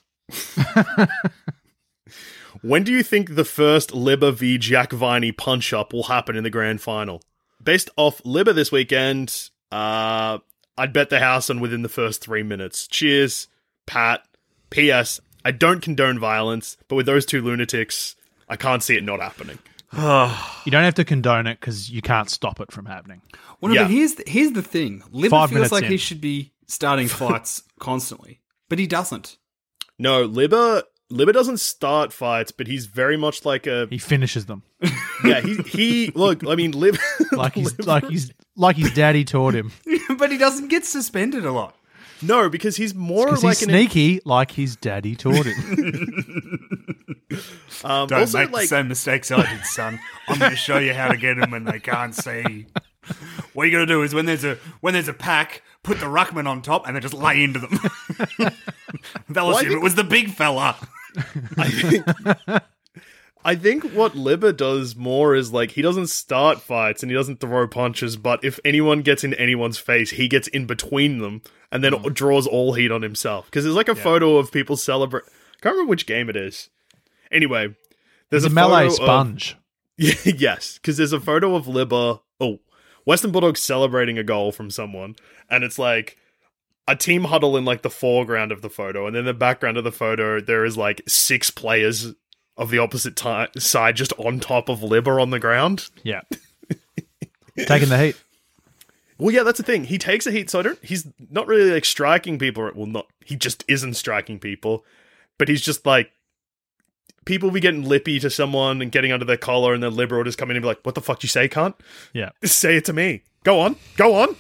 [SPEAKER 6] When do you think the first Libba v Jack Viney punch-up will happen in the grand final? Based off Libba this weekend, uh, I'd bet the house on within the first three minutes. Cheers, Pat. P S. I don't condone violence, but with those two lunatics, I can't see it not happening.
[SPEAKER 4] You don't have to condone it because you can't stop it from happening.
[SPEAKER 5] well, no,
[SPEAKER 6] Yeah.
[SPEAKER 5] but here's the, here's the thing. Libba
[SPEAKER 4] Five
[SPEAKER 5] feels
[SPEAKER 4] minutes
[SPEAKER 5] like
[SPEAKER 4] in.
[SPEAKER 5] he should be starting fights constantly, but he doesn't.
[SPEAKER 6] No, Libba, Libba doesn't start fights, but he's very much like a
[SPEAKER 4] He finishes them.
[SPEAKER 6] yeah. He he. Look, I mean, Libba
[SPEAKER 4] Like he's like he's like his daddy taught him.
[SPEAKER 5] But he doesn't get suspended a lot.
[SPEAKER 6] no, because he's more
[SPEAKER 4] Because
[SPEAKER 6] like
[SPEAKER 4] he's
[SPEAKER 6] an
[SPEAKER 4] sneaky like his daddy taught him.
[SPEAKER 6] um,
[SPEAKER 5] Don't
[SPEAKER 6] also
[SPEAKER 5] make
[SPEAKER 6] like
[SPEAKER 5] the same mistakes I did, son. I'm going to show you how to get them when they can't see. What you got to do is when there's a when there's a pack, put the ruckman on top and then just lay into them. They'll
[SPEAKER 6] Well, I
[SPEAKER 5] assume
[SPEAKER 6] think-
[SPEAKER 5] it was the big fella.
[SPEAKER 6] I think I think what Libba does more is like he doesn't start fights and he doesn't throw punches, but if anyone gets in anyone's face, he gets in between them and then draws all heat on himself. Because there's like a photo of people celebrate. I can't remember which game it is. Anyway, there's
[SPEAKER 4] He's a
[SPEAKER 6] a
[SPEAKER 4] melee
[SPEAKER 6] photo of-
[SPEAKER 4] sponge.
[SPEAKER 6] Yeah, yes, because there's a photo of Libba. Oh, Western Bulldogs celebrating a goal from someone, and it's like a team huddle in like the foreground of the photo, and then the background of the photo there is like six players of the opposite ti side just on top of Libba on the ground.
[SPEAKER 4] Yeah. Taking the heat.
[SPEAKER 6] Well, yeah, that's the thing. He takes a heat, so I don't. He's not really like striking people. Well, not. He just isn't striking people, but he's just like. People be getting lippy to someone and getting under their collar, and then Libba will just come in and be like, "What the fuck you say, cunt?
[SPEAKER 4] Yeah.
[SPEAKER 6] Say it to me. Go on. Go on."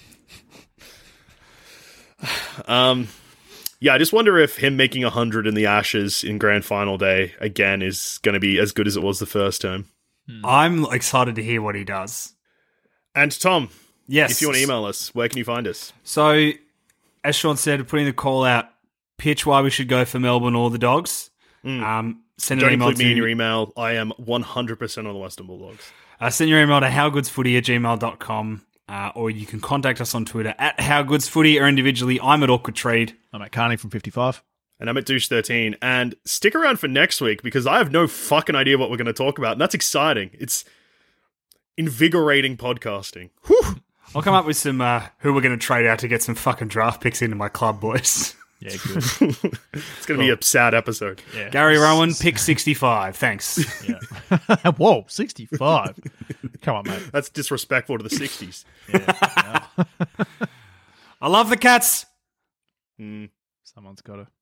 [SPEAKER 6] um, yeah, I just wonder if him making one hundred in the Ashes in Grand Final Day again is going to be as good as it was the first time.
[SPEAKER 5] I'm excited to hear what he does.
[SPEAKER 6] And Tom,
[SPEAKER 5] Yes.
[SPEAKER 6] if you want to email us, where can you find us?
[SPEAKER 5] So, as Sean said, putting the call out, pitch why we should go for Melbourne or the Dogs. Um, send
[SPEAKER 6] Don't
[SPEAKER 5] an email
[SPEAKER 6] include
[SPEAKER 5] to
[SPEAKER 6] me in your email. I am one hundred percent on the Western Bulldogs.
[SPEAKER 5] Uh, send your email to howgoodsfooty at gmail dot com, uh, or you can contact us on Twitter at howgoodsfooty, or individually. I'm at Awkward Trade.
[SPEAKER 4] I'm at Carney from fifty-five.
[SPEAKER 6] And I'm at Douche thirteen. And stick around for next week, because I have no fucking idea what we're going to talk about. And that's exciting. It's invigorating podcasting. Whew.
[SPEAKER 5] I'll come up with some uh, who we're going to trade out to get some fucking draft picks into my club, boys.
[SPEAKER 4] Yeah, good.
[SPEAKER 6] It's going to be a sad episode.
[SPEAKER 4] Yeah.
[SPEAKER 5] Gary Rowan, pick sixty-five. Thanks.
[SPEAKER 4] Yeah. Whoa, sixty-five. Come on, mate.
[SPEAKER 6] That's disrespectful to the sixties.
[SPEAKER 4] Yeah. Yeah.
[SPEAKER 5] I love the Cats.
[SPEAKER 6] Mm.
[SPEAKER 4] Someone's got to.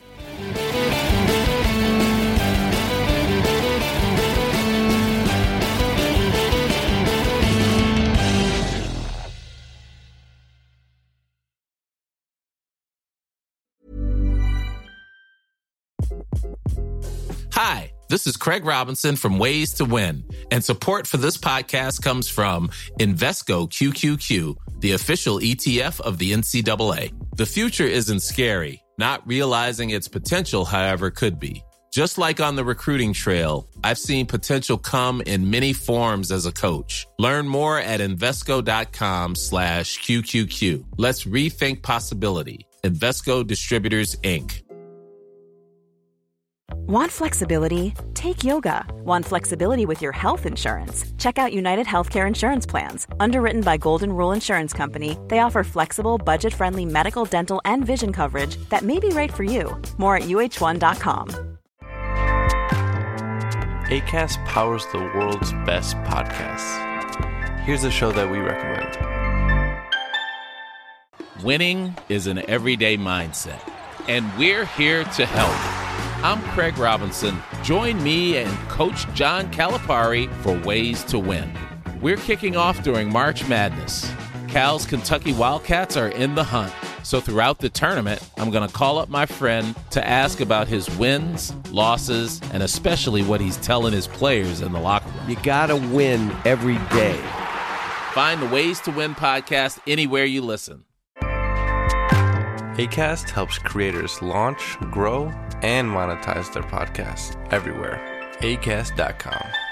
[SPEAKER 11] Hi, this is Craig Robinson from Ways to Win, and support for this podcast comes from Invesco Q Q Q, the official E T F of the N C double A. The future isn't scary. Not realizing its potential, however, could be. Just like on the recruiting trail, I've seen potential come in many forms as a coach. Learn more at Invesco.com slash QQQ. Let's rethink possibility. Invesco Distributors, Incorporated.
[SPEAKER 12] Want flexibility? Take yoga. Want flexibility with your health insurance? Check out United Healthcare Insurance Plans. Underwritten by Golden Rule Insurance Company, they offer flexible, budget-friendly medical, dental, and vision coverage that may be right for you. More at U H one dot com.
[SPEAKER 13] Acast powers the world's best podcasts. Here's a show that we recommend.
[SPEAKER 11] Winning is an everyday mindset, and we're here to help. I'm Craig Robinson. Join me and Coach John Calipari for Ways to Win. We're kicking off during March Madness. Cal's Kentucky Wildcats are in the hunt. So throughout the tournament, I'm going to call up my friend to ask about his wins, losses, and especially what he's telling his players in the locker room.
[SPEAKER 14] You got to win every day.
[SPEAKER 11] Find the Ways to Win podcast anywhere you listen.
[SPEAKER 13] Acast helps creators launch, grow, and monetize their podcasts everywhere. Acast dot com.